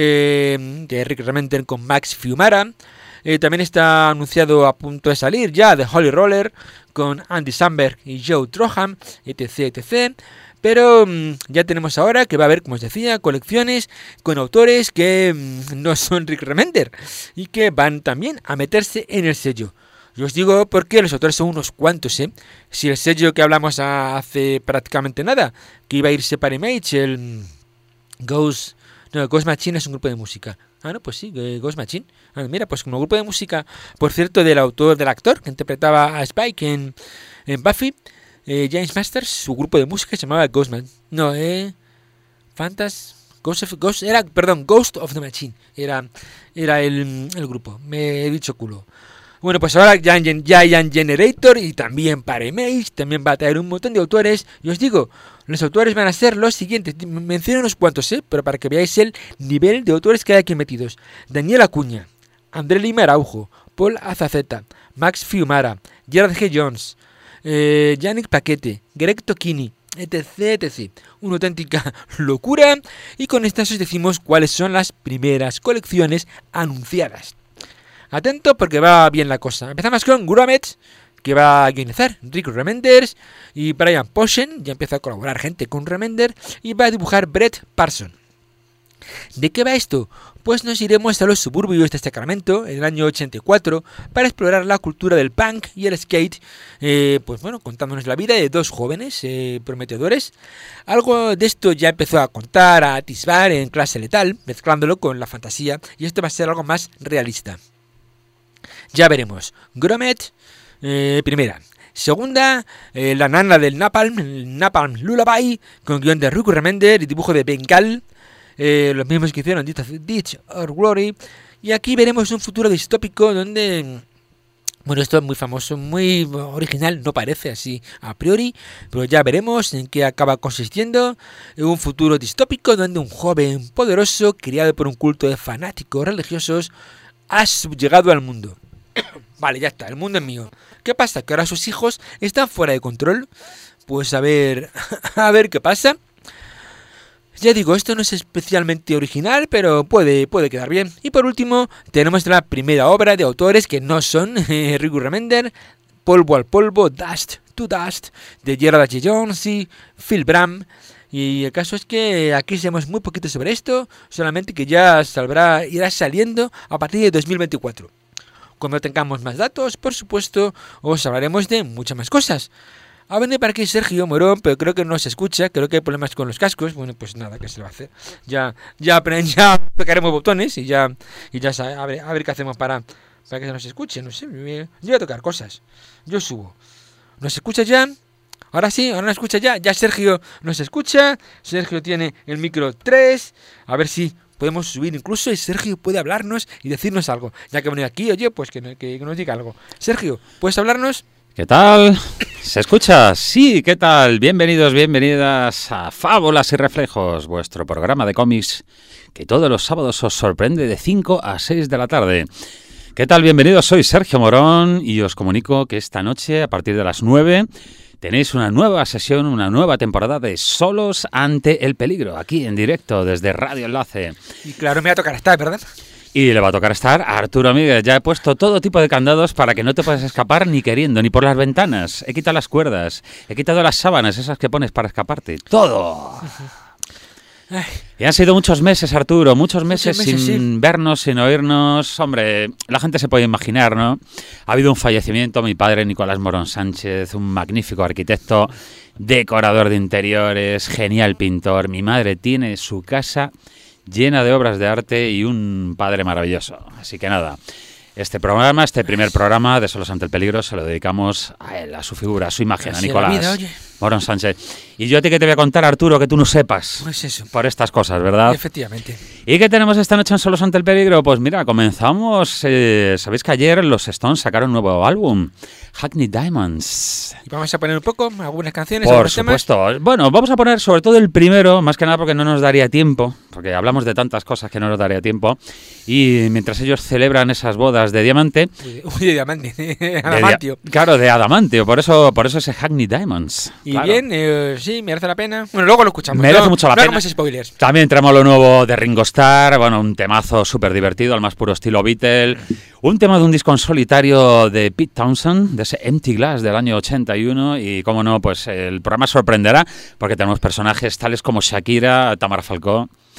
de Rick Remender con Max Fiumara. También está anunciado a punto de salir ya The Holy Roller con Andy Samberg y Joe Troham, etc. Pero ya tenemos ahora que va a haber, como os decía, colecciones con autores que no son Rick Remender y que van también a meterse en el sello. Yo os digo porque los autores son unos cuantos, ¿eh? Si el sello que hablamos hace prácticamente nada, que iba a irse para Image, el Ghost Machine es un grupo de música. Ah, no, pues sí, Ghost Machine. Ah, mira, pues como grupo de música, por cierto, del actor que interpretaba a Spike en Buffy, James Masters, su grupo de música se llamaba Ghost of the Machine. Era el grupo. Me he dicho culo. Bueno, pues ahora Giant Generator y también para Image, también va a traer un montón de autores. Y os digo, los autores van a ser los siguientes. Menciono unos cuantos, pero para que veáis el nivel de autores que hay aquí metidos. Daniel Acuña, André Lima Araujo, Paul Azaceta, Max Fiumara, Gerard G. Jones, Yannick Paquete, Greg Tocchini, etc. Una auténtica locura. Y con estas os decimos cuáles son las primeras colecciones anunciadas. Atento porque va bien la cosa. Empezamos con Grommet, que va a guionizar Rick Remender, y Brian Posehn, ya empieza a colaborar gente con Remender, y va a dibujar Brett Parson. ¿De qué va esto? Pues nos iremos a los suburbios de Sacramento en el año 84 para explorar la cultura del punk y el skate, contándonos la vida de dos jóvenes prometedores. Algo de esto ya empezó a contar, a atisbar en Clase Letal, mezclándolo con la fantasía, y esto va a ser algo más realista. Ya veremos. Grommet, primera. Segunda, la nana del Napalm Lullaby, con guión de Rick Remender y dibujo de Bengal, los mismos que hicieron Ditch or Glory. Y aquí veremos un futuro distópico donde... Bueno, esto es muy famoso, muy original, no parece así a priori, pero ya veremos en qué acaba consistiendo. En un futuro distópico donde un joven poderoso, criado por un culto de fanáticos religiosos, ha subyugado al mundo. Vale, ya está, el mundo es mío. ¿Qué pasa? ¿Que ahora sus hijos están fuera de control? Pues a ver qué pasa. Ya digo, esto no es especialmente original, pero puede quedar bien. Y por último, tenemos la primera obra de autores que no son Rick Remender, Polvo al Polvo, Dust to Dust, de Gerard G. Jones y Phil Bram. Y el caso es que aquí sabemos muy poquito sobre esto, solamente que ya irá saliendo a partir de 2024. Cuando tengamos más datos, por supuesto, os hablaremos de muchas más cosas. Ha venido para aquí Sergio Morón, pero creo que no se escucha, creo que hay problemas con los cascos. Bueno, pues nada, ¿qué se le va a hacer? Ya tocaremos botones y ya a ver qué hacemos para que se nos escuche, no sé. Yo voy a tocar cosas. Yo subo. ¿Nos escucha ya? Ahora sí, ahora nos escucha ya. Ya Sergio nos escucha. Sergio tiene el micro 3. A ver si podemos subir incluso y Sergio puede hablarnos y decirnos algo. Ya que ha venido aquí, oye, pues que nos diga algo. Sergio, ¿puedes hablarnos? ¿Qué tal? ¿Se escucha? Sí, ¿qué tal? Bienvenidos, bienvenidas a Fábulas y Reflejos, vuestro programa de cómics que todos los sábados os sorprende de 5 a 6 de la tarde. ¿Qué tal? Bienvenidos, soy Sergio Morón y os comunico que esta noche, a partir de las 9, tenéis una nueva sesión, una nueva temporada de Solos ante el Peligro, aquí en directo desde Radio Enlace. Y claro, me va a tocar estar, ¿verdad? Y le va a tocar estar a Arturo Míguez. Ya he puesto todo tipo de candados para que no te puedas escapar ni queriendo, ni por las ventanas. He quitado las cuerdas, he quitado las sábanas, esas que pones para escaparte. ¡Todo! Y han sido muchos meses, Arturo, muchos meses sin vernos, sin oírnos. Hombre, la gente se puede imaginar, ¿no? Ha habido un fallecimiento, mi padre Nicolás Morón Sánchez, un magnífico arquitecto, decorador de interiores, genial pintor. Mi madre tiene su casa llena de obras de arte y un padre maravilloso. Así que nada, este primer programa de Solos ante el Peligro, se lo dedicamos a él, a su figura, a su imagen, a Nicolás Morón Sánchez. Y yo a ti que te voy a contar, Arturo, que tú no sepas pues eso, por estas cosas, ¿verdad? Efectivamente. ¿Y qué tenemos esta noche en Solos ante el Peligro? Pues mira, comenzamos, sabéis que ayer los Stones sacaron un nuevo álbum, Hackney Diamonds. ¿Y vamos a poner un poco, algunas canciones? Por supuesto. Temas? Bueno, vamos a poner sobre todo el primero, más que nada porque no nos daría tiempo, porque hablamos de tantas cosas que no nos daría tiempo. Y mientras ellos celebran esas bodas de diamante... Uy, de diamante, de adamantio. Claro, de adamantio, por eso ese Hackney Diamonds. Y claro. Bien, sí, merece la pena. Bueno, luego lo escuchamos. Merece mucho la pena. No hagamos spoilers. También tenemos lo nuevo de Ringo Starr, bueno, un temazo súper divertido, al más puro estilo Beatle. Un tema de un disco en solitario de Pete Townshend, de ese Empty Glass del año 81. Y, como no, pues el programa sorprenderá porque tenemos personajes tales como Shakira, Tamara Falcó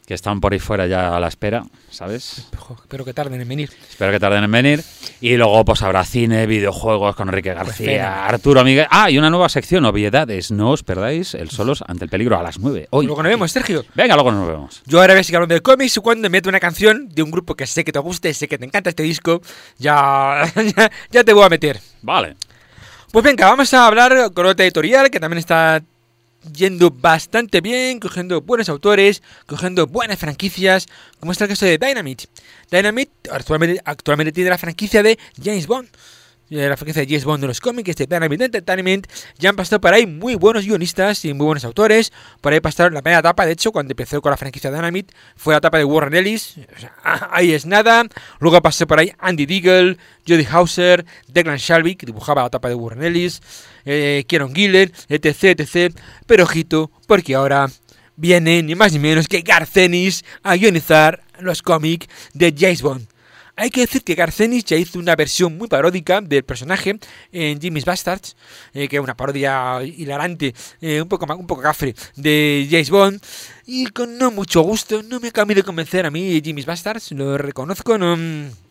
que están por ahí fuera ya a la espera, ¿sabes? Espero que tarden en venir. Espero que tarden en venir. Y luego pues habrá cine, videojuegos con Enrique García, venga. Arturo Miguel. Ah, y una nueva sección, obviedades. No os perdáis el Solos ante el peligro a las 9. Hoy. Luego nos vemos, Sergio. Venga, luego nos vemos. Yo ahora voy a seguir hablando de cómics y cuando meto una canción de un grupo que sé que te gusta y sé que te encanta este disco, ya te voy a meter. Vale. Pues venga, vamos a hablar con otra editorial que también está yendo bastante bien, cogiendo buenos autores, cogiendo buenas franquicias, como está el caso de Dynamite. Dynamite actualmente tiene la franquicia de James Bond. La franquicia de James Bond de los cómics, de Dynamite Entertainment. Ya han pasado por ahí muy buenos guionistas y muy buenos autores. Por ahí pasaron la primera etapa, de hecho, cuando empezó con la franquicia de Dynamite, fue la etapa de Warren Ellis. O sea, ahí es nada. Luego pasó por ahí Andy Deagle, Jody Hauser, Declan Shalvey, que dibujaba la etapa de Warren Ellis, Kieron Gillen, etc. Pero ojito, porque ahora viene ni más ni menos que Garth Ennis a guionizar los cómics de James Bond. Hay que decir que Garth Ennis ya hizo una versión muy paródica del personaje en Jimmy's Bastards, que es una parodia hilarante, un poco cafre, de James Bond, y con no mucho gusto. No me acaba de convencer a mí Jimmy's Bastards, lo reconozco, no.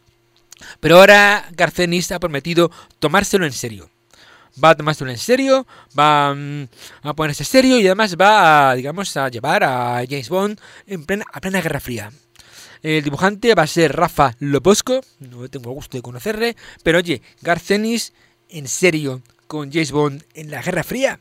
Pero ahora Garth Ennis ha prometido tomárselo en serio. Va a tomárselo en serio, va a ponerse serio y además va a, a llevar a James Bond a plena Guerra Fría. El dibujante va a ser Rafa Lobosco, no tengo gusto de conocerle, pero oye, Garth Ennis en serio con James Bond en la Guerra Fría.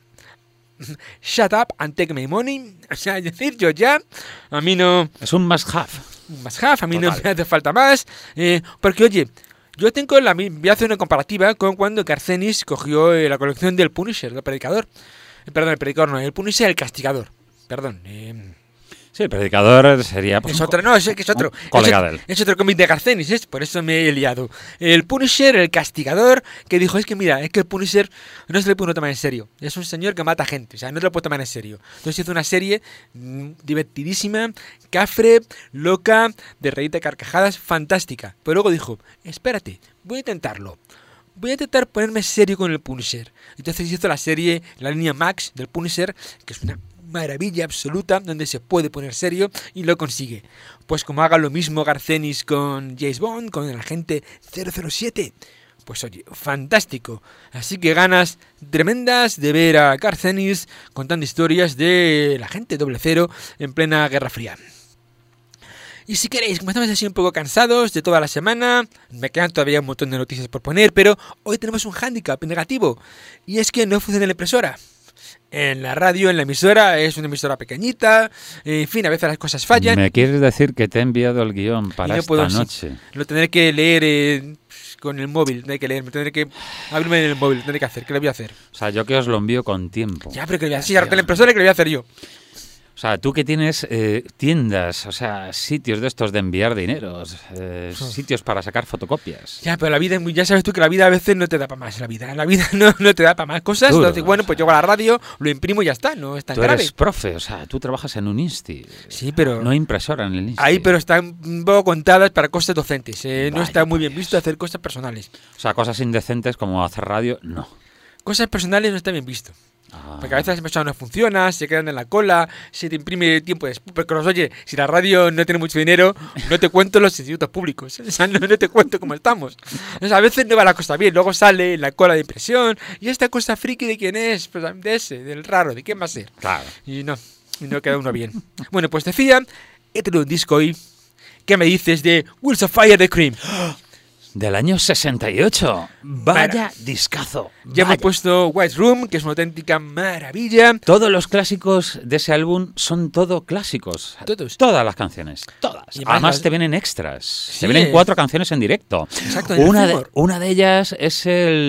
Shut up and take my money. O sea, es decir, yo ya, a mí no. Es un must-have. Un must-have, a mí Total. no me hace falta más. Porque oye, yo tengo voy a hacer una comparativa con cuando Garth Ennis cogió la colección del Punisher, del Predicador. Perdón, el Predicador no, el Punisher, el Castigador. Perdón, Sí, el predicador sería... pues, es otro, no, es otro. un colega de él. Es otro cómic de Garth Ennis, por eso me he liado. El Punisher, el Castigador, que dijo, es que el Punisher no se le puede tomar en serio. Es un señor que mata gente, o sea, no se lo puede tomar en serio. Entonces hizo una serie divertidísima, cafre, loca, de reírte a carcajadas, fantástica. Pero luego dijo, espérate, voy a intentarlo. Voy a intentar ponerme serio con el Punisher. Entonces hizo la serie, la línea Max del Punisher, que es una maravilla absoluta, donde se puede poner serio y lo consigue. Pues como haga lo mismo Garth Ennis con James Bond, con el agente 007. Pues oye, fantástico. Así que ganas tremendas de ver a Garth Ennis contando historias de la agente 00 en plena Guerra Fría. Y si queréis, como estamos así un poco cansados de toda la semana, me quedan todavía un montón de noticias por poner, pero hoy tenemos un hándicap negativo, y es que no funciona la impresora. En la radio, en la emisora, es una emisora pequeñita, en fin, a veces las cosas fallan. ¿Me quieres decir que te he enviado el guión para no esta puedo, noche? Sí, lo tendré que leer con el móvil, no hay que leer, me tendré que abrirme en el móvil, tendré que hacer, ¿qué le voy a hacer? O sea, yo que os lo envío con tiempo. Ya, pero que le voy a hacer, sí, ahora tengo la impresora, ¿qué le voy a hacer yo? O sea, tú que tienes tiendas, o sea, sitios de estos de enviar dineros, sitios para sacar fotocopias. Ya, pero la vida, ya sabes tú que la vida a veces no te da para más, la vida no te da para más cosas. Duro. Entonces, bueno, pues llego a la radio, lo imprimo y ya está, no es tan Tú grave. eres profe, o sea, tú trabajas en un insti. Sí, pero... No hay impresora en el insti. Ahí, pero están un poco contadas para cosas docentes. No Vaya, está muy bien pues. visto hacer cosas personales. O sea, cosas indecentes como hacer radio, no. Cosas personales no está bien visto. Ah. Porque a veces las personas no funcionan, se quedan en la cola, se te imprime tiempo después. Porque, oye, si la radio no tiene mucho dinero, no te cuento los institutos públicos. O sea, no te cuento cómo estamos. O sea, a veces no va la cosa bien. Luego sale en la cola de impresión. ¿Y esta cosa friki de quién es? Pues de ese, del raro, ¿de quién va a ser? Claro. Y no queda uno bien. Bueno, pues decía, he tenido un disco hoy. ¿Qué me dices de Wheels of Fire de Cream? Del año 68. Vaya discazo. Ya hemos Vaya. puesto White Room, que es una auténtica maravilla. Todos los clásicos de ese álbum son todo clásicos. Todos. Todas las canciones. Todas. Y además Además las- te vienen extras. Sí, te vienen 4 canciones en directo. Exacto, en el Fillmore. Una de ellas es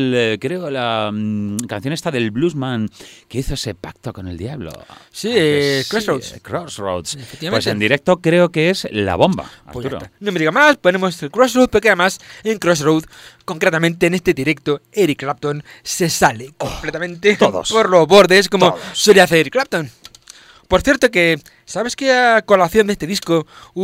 creo, la canción esta del bluesman que hizo ese pacto con el diablo. Sí, Que Crossroads. Crossroads. Efectivamente. Pues en directo creo que es la bomba, Pues ya Arturo. está. No me diga más, ponemos el Crossroad, porque además en Crossroad, concretamente en este directo, Eric Clapton se sale completamente todos. por los bordes, como Todos. suele hacer Eric Clapton. Por cierto que, ¿sabes que a colación de este disco,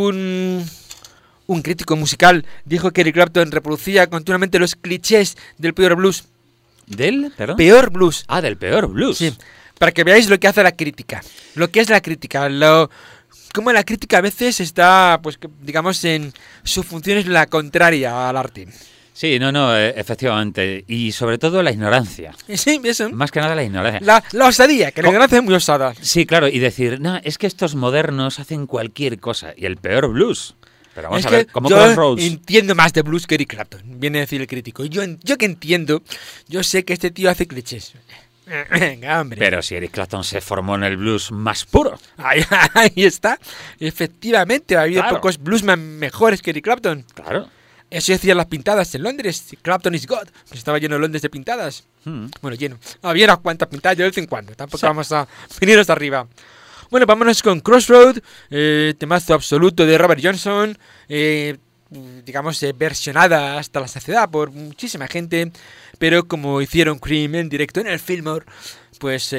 un crítico musical dijo que Eric Clapton reproducía continuamente los clichés del peor blues? ¿Del? ¿Perdón? Peor blues. Ah, del peor blues. Sí, para que veáis lo que hace la crítica. Lo que es la crítica, cómo la crítica a veces está, pues digamos, en su función es la contraria al arte. Sí, efectivamente. Y sobre todo la ignorancia. Sí, eso. Más que nada la ignorancia. La osadía, que la ignorancia es muy osada. Sí, claro, y decir, no, es que estos modernos hacen cualquier cosa. Y el peor blues. Pero vamos a ver, como Crossroads. Yo entiendo más de blues que Eric Clapton, viene a decir el crítico. Yo que entiendo, yo sé que este tío hace clichés. Venga, hombre. Pero si Eric Clapton se formó en el blues más puro. Ahí está. Efectivamente, ha habido pocos bluesman mejores que Eric Clapton. Claro. Eso decían las pintadas en Londres. Clapton is God. Que estaba lleno de Londres de pintadas. Bueno, lleno. Había unas cuantas pintadas de vez en cuando. Tampoco vamos a venirnos arriba. Bueno, vámonos con Crossroad. Temazo absoluto de Robert Johnson. Digamos, versionada hasta la saciedad por muchísima gente. Pero como hicieron Cream en directo en el Fillmore, pues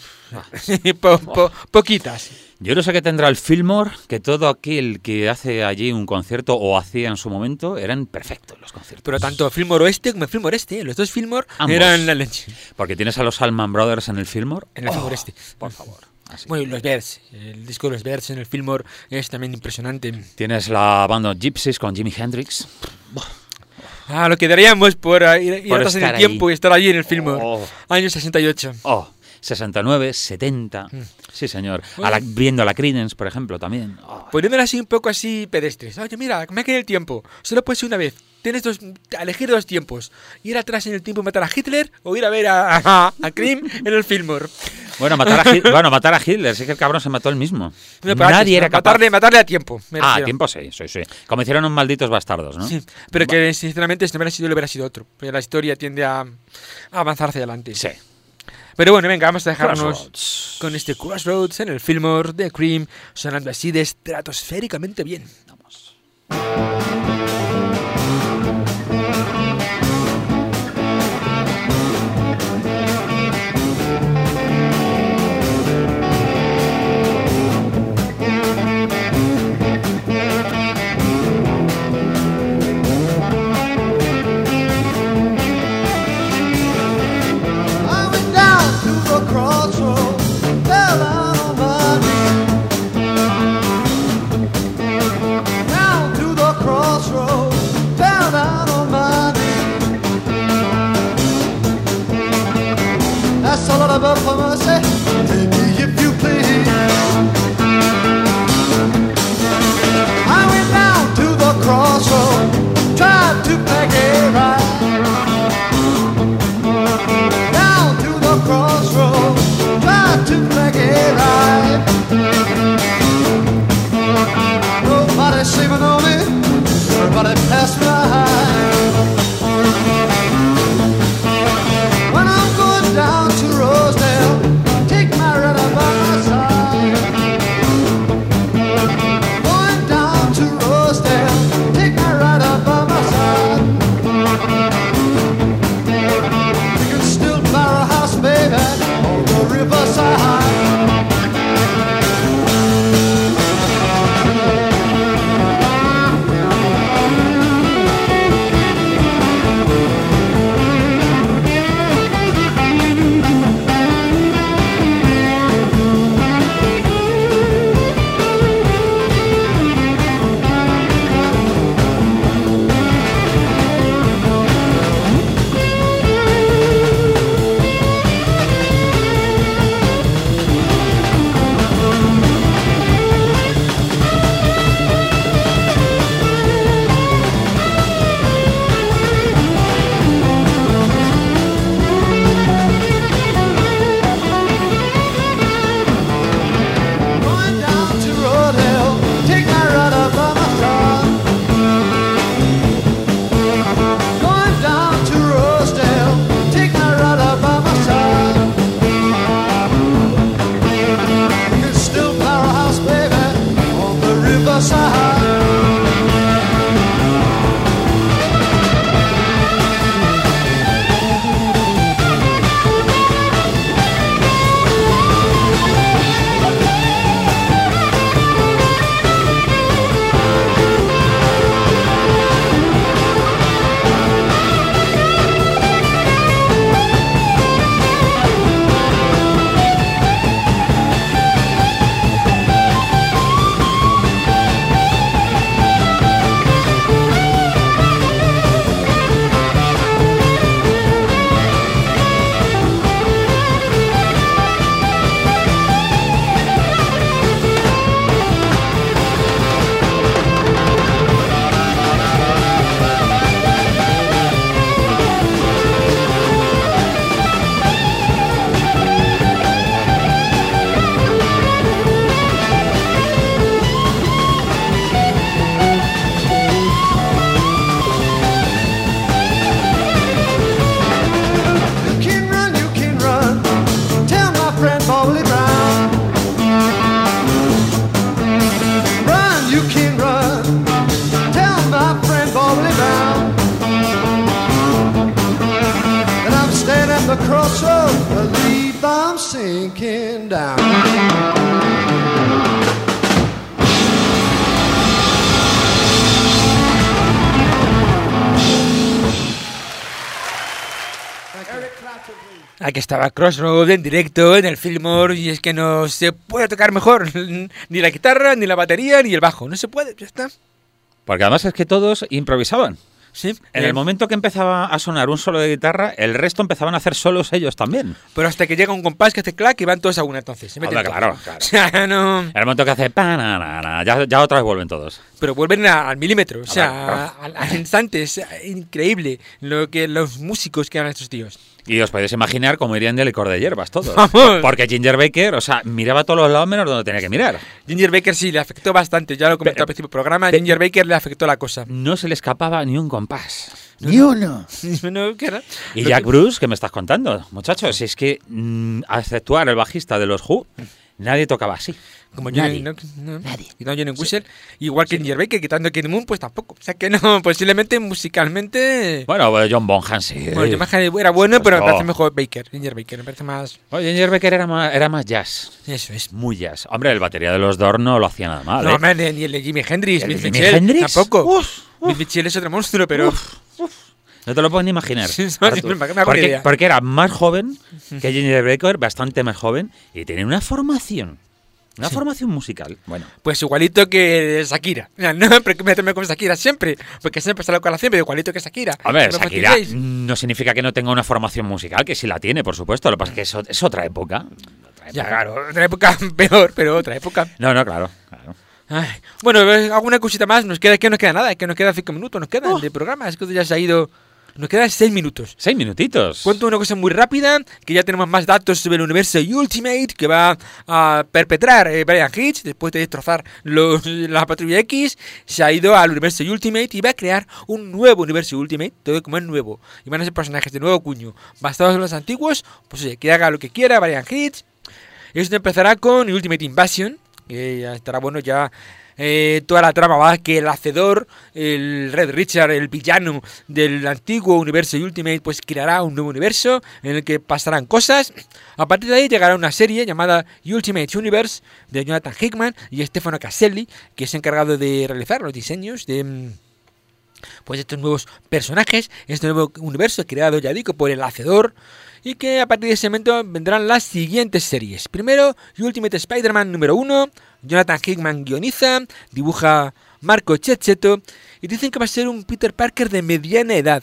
poquitas. Yo no sé qué tendrá el Fillmore, que todo aquel que hace allí un concierto o hacía en su momento eran perfectos los conciertos. Pero tanto Fillmore Oeste como Fillmore Este, los dos Fillmore ambos eran la leche. Porque tienes a los Allman Brothers en el Fillmore. En el Fillmore Este. Por favor. Así. Bueno, y los Birds, el disco de los Birds en el Fillmore es también impresionante. Tienes la banda Gypsies con Jimi Hendrix. Lo que daríamos por ir atrás en el tiempo y estar allí en el Fillmore. Año 68. 69, 70. Sí, señor. Viendo a la Creedence, por ejemplo, también. Poniéndola así un poco así pedestres. Oye, mira, me ha quedado el tiempo. Solo puedes ir una vez. Tienes elegir dos tiempos. Ir atrás en el tiempo y matar a Hitler o ir a ver a Cream en el Fillmore. Bueno, matar a Hitler. Sí que el cabrón se mató él mismo. No, Nadie era capaz. Matarle a tiempo. A tiempo sí. Como hicieron un Malditos Bastardos, ¿no? Sí, pero que sinceramente si no hubiera sido, le hubiera sido otro. Pero la historia tiende a avanzar hacia adelante. Sí. Pero bueno, venga, vamos a dejarnos Crossroads. con este Crossroads en el Fillmore de Cream, sonando así de estratosféricamente bien. Vamos. Crossroads, fell out on my knee. breaking down. Aquí estaba Crossroad en directo en el Fillmore y es que no se puede tocar mejor ni la guitarra, ni la batería, ni el bajo. No se puede, ya está. Porque además es que todos improvisaban. Sí. En el momento que empezaba a sonar un solo de guitarra, el resto empezaban a hacer solos ellos también. Pero hasta que llega un compás que hace clac y van todos a una entonces. Se meten Claro, todos. claro. O sea, no... En el momento que hace pa-na-na-na, ya otra vez vuelven todos. Pero vuelven al milímetro, o sea, Claro. al instante. Es increíble lo que los músicos que eran estos tíos. Y os podéis imaginar cómo irían de licor de hierbas todos. ¡Vamos! Porque Ginger Baker, o sea, miraba a todos los lados menos donde tenía que mirar. Ginger Baker sí, le afectó bastante. Ya lo comenté al principio del programa. Ginger Baker le afectó la cosa. No se le escapaba ni un compás. Ni uno. No, ¿qué era? Y Lo Jack que- Bruce, ¿qué me estás contando? Muchachos, si es que, a exceptuar el bajista de los Who, nadie tocaba así. Como Nadie. Nadie. Y no Johnny Whistle. Igual que Ginger Baker, quitando Kid Moon, pues tampoco. O sea que no, posiblemente musicalmente... Bueno, John Bonham sí. Bueno, yo me era bueno, pero me no. parece mejor Baker. Ginger Baker, me parece más... Oye, Ginger Baker era más jazz. Eso es. Muy jazz. Hombre, el batería de los Doors no lo hacía nada mal, No, ¿eh? hombre, ni el de Jimi Hendrix. ¿El de Bill Jimi Mitchell, Hendrix? tampoco. Uf, Bill Mitchell es otro monstruo, pero... No te lo puedes ni imaginar. Sí, no, Artur. me hago una idea. Porque era más joven que Ginger Baker, bastante más joven, y tenía una formación. Una formación musical. Bueno, Pues igualito que Shakira. No, pero que meterme con Shakira siempre. Porque siempre sale con la siempre, igualito que Shakira. a ver, No Shakira fastidiéis. no significa que no tenga una formación musical, que sí la tiene, por supuesto. Lo que pasa es que es otra época. Ya, claro, otra época peor, pero otra época. No, claro. Ay. Bueno, alguna cosita más. Nos queda, que nos queda nada, que nos quedan 5 minutos, nos quedan de programa. Es que ya se ha ido. Nos quedan 6 minutos. 6 minutitos. Cuento una cosa muy rápida, que ya tenemos más datos sobre el universo Ultimate que va a perpetrar Brian Hitch después de destrozar la Patrulla X. Se ha ido al universo Ultimate y va a crear un nuevo universo Ultimate, todo como es nuevo. Y van a ser personajes de nuevo cuño, basados en los antiguos. Pues oye, que haga lo que quiera Brian Hitch. Esto empezará con Ultimate Invasion, que ya estará bueno ya. Toda la trama va que el hacedor, el Red Richard, el villano del antiguo universo Ultimate, pues creará un nuevo universo en el que pasarán cosas. A partir de ahí llegará una serie llamada Ultimate Universe de Jonathan Hickman y Stefano Caselli, que es encargado de realizar los diseños de pues estos nuevos personajes, este nuevo universo creado, ya digo, por el hacedor. Y que a partir de ese momento vendrán las siguientes series. Primero, Ultimate Spider-Man número 1. Jonathan Hickman guioniza, dibuja Marco Checchetto. Y dicen que va a ser un Peter Parker de mediana edad.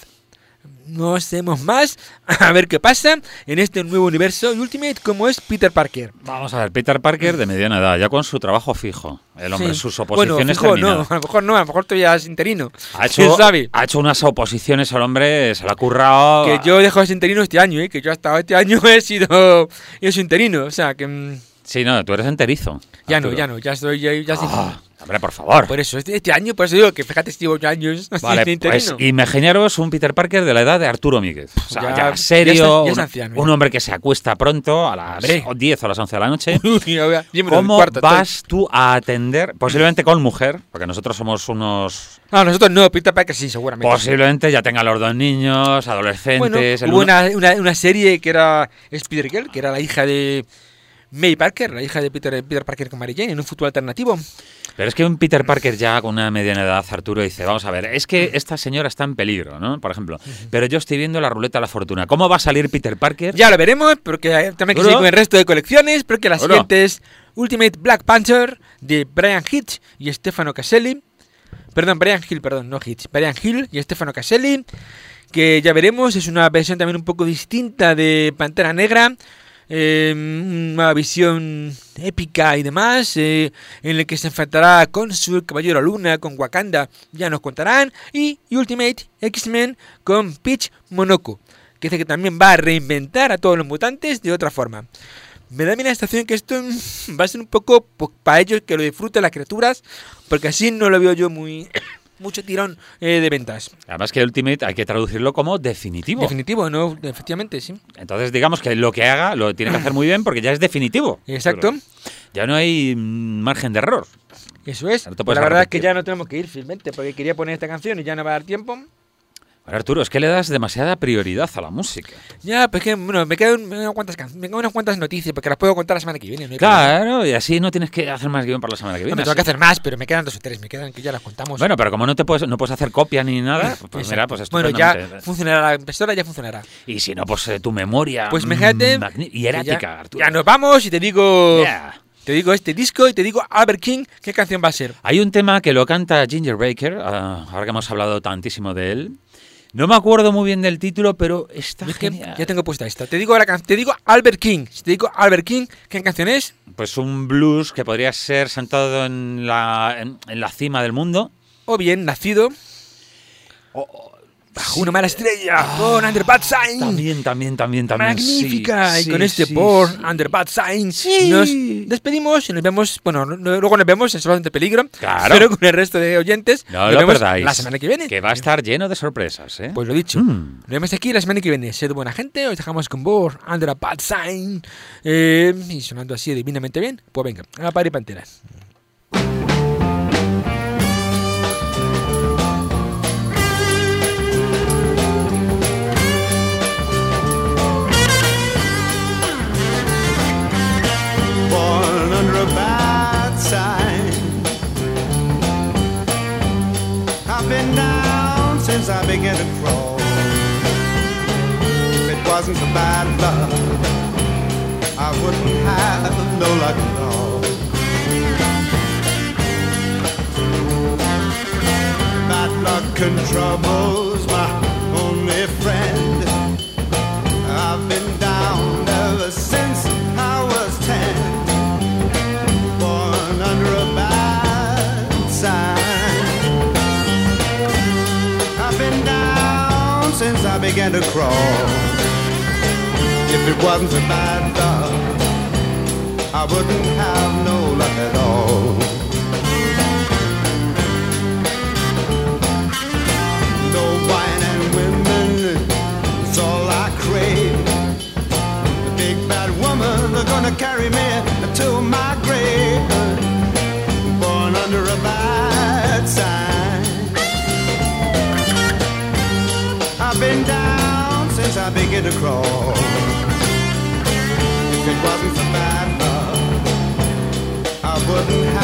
No sabemos más. A ver qué pasa en este nuevo universo Ultimate, como es Peter Parker. Vamos a ver, Peter Parker de mediana edad, ya con su trabajo fijo. El hombre, Sí. sus oposiciones fijo, terminadas. no, a lo mejor todavía es interino. ¿Quién ¿Quién sabe? Ha hecho unas oposiciones al hombre, se la ha currado. Que yo dejo de ser interino este año, que yo hasta este año he sido interino, o sea que Sí, no, tú eres enterizo. ya Arturo. no, ya estoy ya sí. Hombre, por favor. Por eso este año, por eso digo que fíjate, llevo años así Vale, de interino. pues imaginaros un Peter Parker de la edad de Arturo Míguez. O sea, Ya- ya serio, ya es anciano, un ya. hombre que se acuesta pronto a las Hombre. 10 o las 11 de la noche. Uy, a ver, dímelo, ¿Cómo cuarto, vas tú a atender, posiblemente con mujer, porque nosotros somos unos... No, nosotros no, Peter Parker sí, seguramente. Posiblemente ya tengan los dos niños, adolescentes... Bueno, el hubo uno- una serie que era Spider-Girl, que era la hija de May Parker, la hija de Peter Parker con Mary Jane, en un futuro alternativo. Pero es que un Peter Parker ya con una mediana edad, Arturo, dice, vamos a ver, es que esta señora está en peligro, ¿no? Por ejemplo, pero yo estoy viendo la ruleta de la fortuna. ¿Cómo va a salir Peter Parker? Ya lo veremos, porque también que Bueno. seguir con el resto de colecciones, porque la Bueno. siguiente es Ultimate Black Panther de Brian Hitch y Stefano Caselli. Perdón, Brian Hill, perdón, no Hitch. Brian Hill y Stefano Caselli, que ya veremos, es una versión también un poco distinta de Pantera Negra. Una visión épica y demás, en el que se enfrentará con su Caballero Luna, con Wakanda, ya nos contarán, y Ultimate X-Men con Peach Monoko, que dice que también va a reinventar a todos los mutantes de otra forma. Me da a mí la sensación que esto va a ser un poco para ellos que lo disfruten las criaturas, porque así no lo veo yo mucho tirón de ventas. Además que Ultimate hay que traducirlo como definitivo. Definitivo, no, efectivamente, sí. Entonces digamos que lo que haga lo tiene que hacer muy bien porque ya es definitivo. Exacto. Pero ya no hay margen de error. Eso es. No te Pues puedes la verdad es que arrepentir. ya no tenemos que ir, finalmente, porque quería poner esta canción y ya no va a dar tiempo. Bueno, Arturo, es que le das demasiada prioridad a la música. Ya, pues que, bueno, me quedan unas cuantas noticias, porque las puedo contar la semana que viene. No hay problema. Claro, y así no tienes que hacer más guión para la semana que No, viene. me tengo que hacer más, pero me quedan 2 o 3, me quedan que ya las contamos. Bueno, pero como no puedes hacer copia ni nada, pues mira, pues bueno, ya estupendamente. funcionará la impresora, ya funcionará. Y si no, pues tu memoria Pues fíjate, hierática, Arturo. ya nos vamos y te digo... Yeah. Te digo este disco y te digo Albert King, ¿qué canción va a ser? Hay un tema que lo canta Ginger Baker, ahora que hemos hablado tantísimo de él. No me acuerdo muy bien del título, pero está Es que genial. ya tengo puesta esta. Te digo Albert King. Si te digo Albert King, ¿qué canción es? Pues un blues que podría ser sentado en la cima del mundo. O bien, nacido bajo una mala estrella, con Under Bad Sign. También. Magnífica. Sí, y con sí, este sí, Born sí. Under Bad Sign Sí. nos despedimos y nos vemos. Bueno, luego nos vemos en Salón de Peligro. Claro. Pero con el resto de oyentes. No nos lo vemos perdáis. la semana que viene. Que va a estar lleno de sorpresas, ¿eh? Pues lo dicho. Nos vemos aquí la semana que viene. Sed buena gente. Os dejamos con Born Under a Bad Sign. Y sonando así divinamente bien. Pues venga, a par y pantera. Born under a bad sign. I've been down since I began to crawl. If it wasn't for bad luck, I wouldn't have no luck at all. Bad luck and trouble's my only friend. I've been down ever since I was 10, born under a bad sign. I've been down since I began to crawl. If it wasn't for bad luck, I wouldn't have no luck at all. No wine and women, it's all I crave. Big bad woman, they're gonna carry me to my grave. Born under a bad sign. I've been down since I began to crawl. If it wasn't for bad luck, I wouldn't have